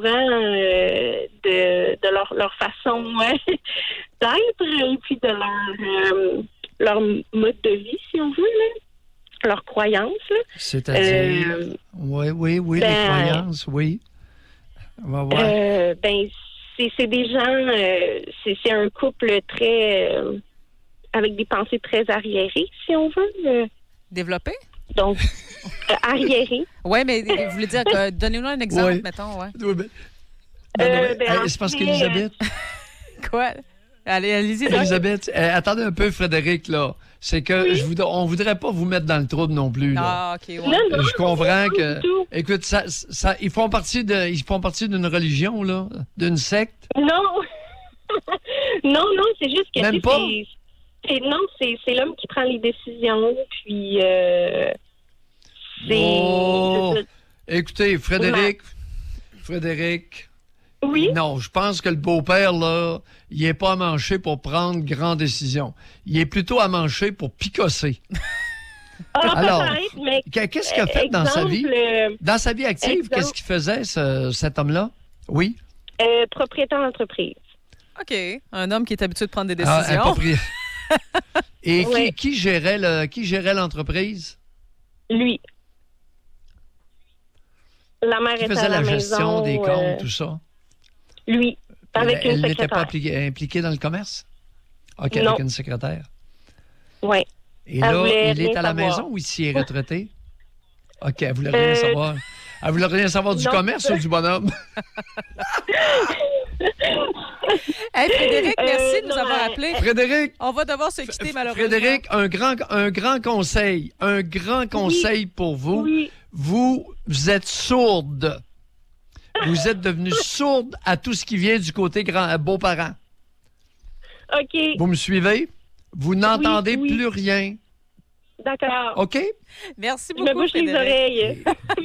de leur façon d'être et puis de leur mode de vie, si on veut, là. Leurs croyances. Là. C'est-à-dire? Oui, les croyances, oui. C'est des gens, c'est un couple très... avec des pensées très arriérées, si on veut. Développé? Donc, arriérées. Oui, mais vous voulez dire, donnez-nous un exemple, mettons. Ouais. C'est parce qu'Élisabeth... Quoi? Allez-y. Élisabeth, attendez un peu, Frédéric, là. C'est que on voudrait pas vous mettre dans le trouble non plus, là. Ah, OK, ouais. Je comprends que... Écoute, ils font partie d'une religion, là, d'une secte. Non, c'est juste que... Même pas? C'est l'homme qui prend les décisions, puis... Écoutez, Frédéric... Oui? Non, je pense que le beau-père, là, il n'est pas à mancher pour prendre grande décision. Il est plutôt à mancher pour picosser. Alors, qu'est-ce qu'il a fait dans sa vie? Dans sa vie active, qu'est-ce qu'il faisait, cet homme-là? Oui? Propriétaire d'entreprise. OK. Un homme qui est habitué de prendre des décisions. Et qui gérait l'entreprise? Lui. La mère était à la maison. Qui faisait la gestion des comptes, tout ça? Lui, avec une secrétaire. Elle n'était pas impliquée dans le commerce? OK, non. Avec une secrétaire? Oui. Et là, il est à la maison ou il s'y est retraité? OK, elle voulait rien savoir. Elle voulait rien savoir du commerce ou du bonhomme? Hey, Frédéric, merci de nous avoir appelés. Frédéric! On va devoir se quitter, malheureusement. Frédéric, un grand conseil. Un grand conseil pour vous. Oui. Vous êtes sourde. Vous êtes devenue sourde à tout ce qui vient du côté beaux-parents. OK. Vous me suivez? Vous n'entendez plus rien. D'accord. OK? Merci beaucoup, je me bouche les oreilles.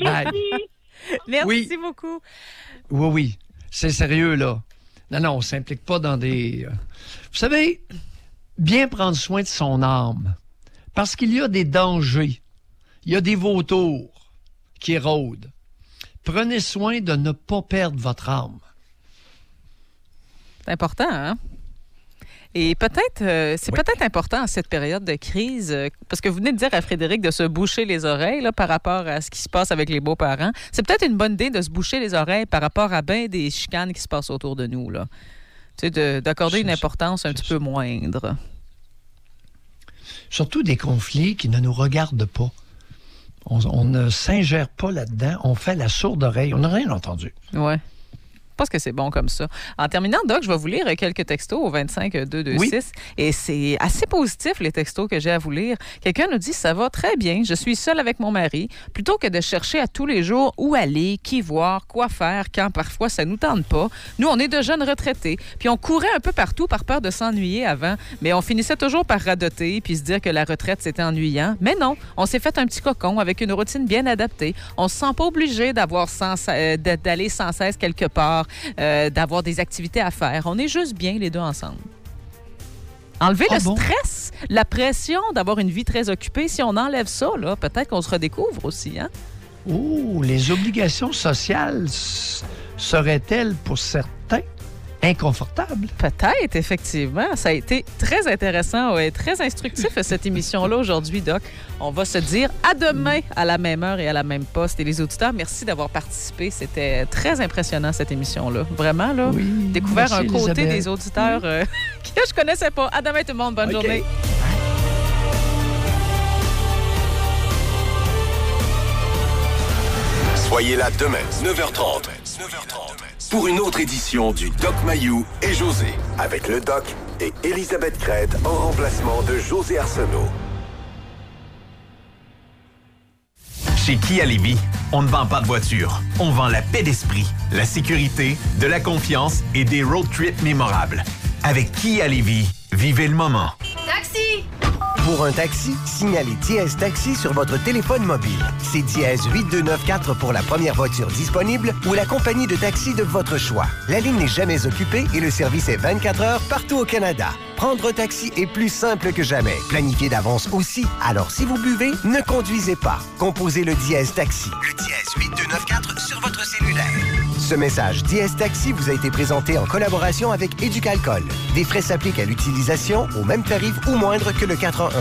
Merci beaucoup. Oui. C'est sérieux, là. Non, on ne s'implique pas dans des... Vous savez, bien prendre soin de son âme. Parce qu'il y a des dangers. Il y a des vautours qui rôdent. Prenez soin de ne pas perdre votre âme. C'est important, hein? Et peut-être, peut-être important en cette période de crise, parce que vous venez de dire à Frédéric de se boucher les oreilles là, par rapport à ce qui se passe avec les beaux-parents. C'est peut-être une bonne idée de se boucher les oreilles par rapport à bien des chicanes qui se passent autour de nous, là. Tu sais, d'accorder une importance un petit peu moindre. Surtout des conflits qui ne nous regardent pas. On ne s'ingère pas là-dedans. On fait la sourde oreille. On n'a rien entendu. Ouais. Je pense que c'est bon comme ça. En terminant, Doc, je vais vous lire quelques textos au 25-226. Oui. Et c'est assez positif, les textos que j'ai à vous lire. Quelqu'un nous dit « Ça va très bien, je suis seule avec mon mari. Plutôt que de chercher à tous les jours où aller, qui voir, quoi faire, quand parfois ça nous tente pas. Nous, on est de jeunes retraités. Puis on courait un peu partout par peur de s'ennuyer avant. Mais on finissait toujours par radoter puis se dire que la retraite, c'était ennuyant. Mais non, on s'est fait un petit cocon avec une routine bien adaptée. On se sent pas obligé d'aller sans cesse quelque part. D'avoir des activités à faire. On est juste bien les deux ensemble. Enlever le stress, la pression d'avoir une vie très occupée, si on enlève ça, là, peut-être qu'on se redécouvre aussi. Hein? Oh, les obligations sociales seraient-elles pour certains inconfortables? Peut-être, effectivement. Ça a été très intéressant et très instructif, cette émission-là aujourd'hui, Doc. On va se dire à demain à la même heure et à la même poste. Et les auditeurs, merci d'avoir participé. C'était très impressionnant, cette émission-là. Vraiment, là, découvert un côté Elisabeth. Des auditeurs que je connaissais pas. À demain, tout le monde. Bonne journée. Soyez là demain, 9h30. Pour une autre édition du Doc Mayou et José, avec le Doc et Elisabeth Crête en remplacement de José Arsenault. Chez Kia Lévis, on ne vend pas de voiture, on vend la paix d'esprit, la sécurité, de la confiance et des road trips mémorables. Avec Kia Lévis, vivez le moment. Taxi! Pour un taxi, signalez Dièse Taxi sur votre téléphone mobile. C'est Dièse 8294 pour la première voiture disponible ou la compagnie de taxi de votre choix. La ligne n'est jamais occupée et le service est 24 heures partout au Canada. Prendre un taxi est plus simple que jamais. Planifiez d'avance aussi. Alors, si vous buvez, ne conduisez pas. Composez le Dièse Taxi. Le Dièse 8294 sur votre cellulaire. Ce message Dièse Taxi vous a été présenté en collaboration avec Éducalcool. Des frais s'appliquent à l'utilisation au même tarif ou moindre que le 4-en-1.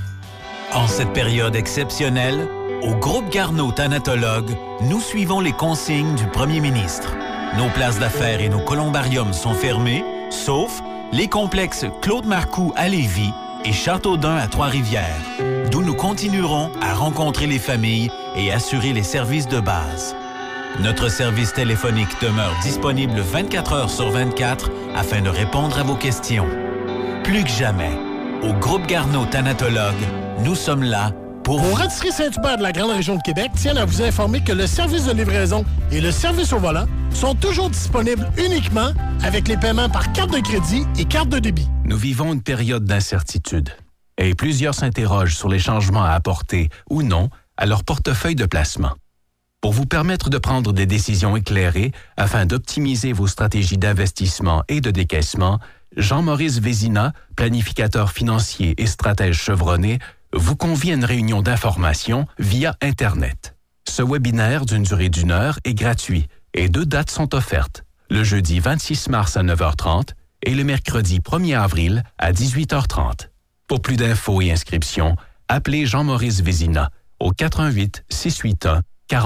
En cette période exceptionnelle, au Groupe Garneau Thanatologue, nous suivons les consignes du premier ministre. Nos places d'affaires et nos columbariums sont fermés, sauf les complexes Claude Marcoux à Lévis et Châteaudun à Trois-Rivières, d'où nous continuerons à rencontrer les familles et assurer les services de base. Notre service téléphonique demeure disponible 24 heures sur 24 afin de répondre à vos questions. Plus que jamais, au Groupe Garneau Thanatologue, nous sommes là pour vous. Rôtisserie Saint-Hubert de la Grande Région de Québec tiennent à vous informer que le service de livraison et le service au volant sont toujours disponibles uniquement avec les paiements par carte de crédit et carte de débit. Nous vivons une période d'incertitude et plusieurs s'interrogent sur les changements à apporter ou non à leur portefeuille de placement. Pour vous permettre de prendre des décisions éclairées afin d'optimiser vos stratégies d'investissement et de décaissement, Jean-Maurice Vézina, planificateur financier et stratège chevronné, vous convie à une réunion d'information via Internet. Ce webinaire d'une durée d'1 heure est gratuit et 2 dates sont offertes, le jeudi 26 mars à 9h30 et le mercredi 1er avril à 18h30. Pour plus d'infos et inscriptions, appelez Jean-Maurice Vézina au 88 681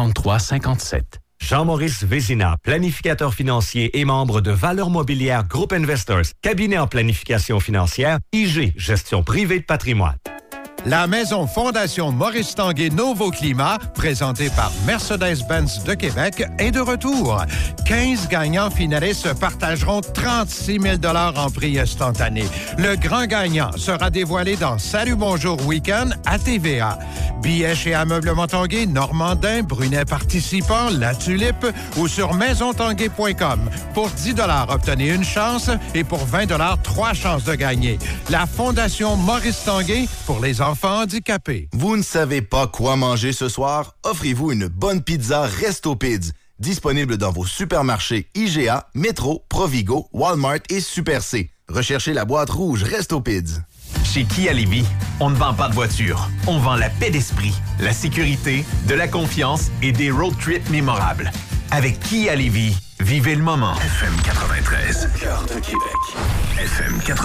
4357. Jean-Maurice Vézina, planificateur financier et membre de Valeurs Mobilières Group Investors, cabinet en planification financière, IG, gestion privée de patrimoine. La maison Fondation Maurice Tanguay Nouveau Climat, présentée par Mercedes-Benz de Québec, est de retour. 15 gagnants finalistes se partageront 36 000 $ en prix instantané. Le grand gagnant sera dévoilé dans Salut Bonjour Week-end à TVA. Billets chez Ameublement Tanguay, Normandin, Brunet Participant, La Tulipe ou sur maisontanguay.com. Pour 10 $ obtenez une chance et pour 20 $, 3 chances de gagner. La Fondation Maurice Tanguay pour les enfants handicapés. Vous ne savez pas quoi manger ce soir? Offrez-vous une bonne pizza Resto Pids. Disponible dans vos supermarchés IGA, Métro, Provigo, Walmart et Super C. Recherchez la boîte rouge Resto Pids. Chez Kia Lévis, on ne vend pas de voiture. On vend la paix d'esprit, la sécurité, de la confiance et des road trips mémorables. Avec Kia Lévis, vivez le moment. FM 93, cœur de Québec. FM 93.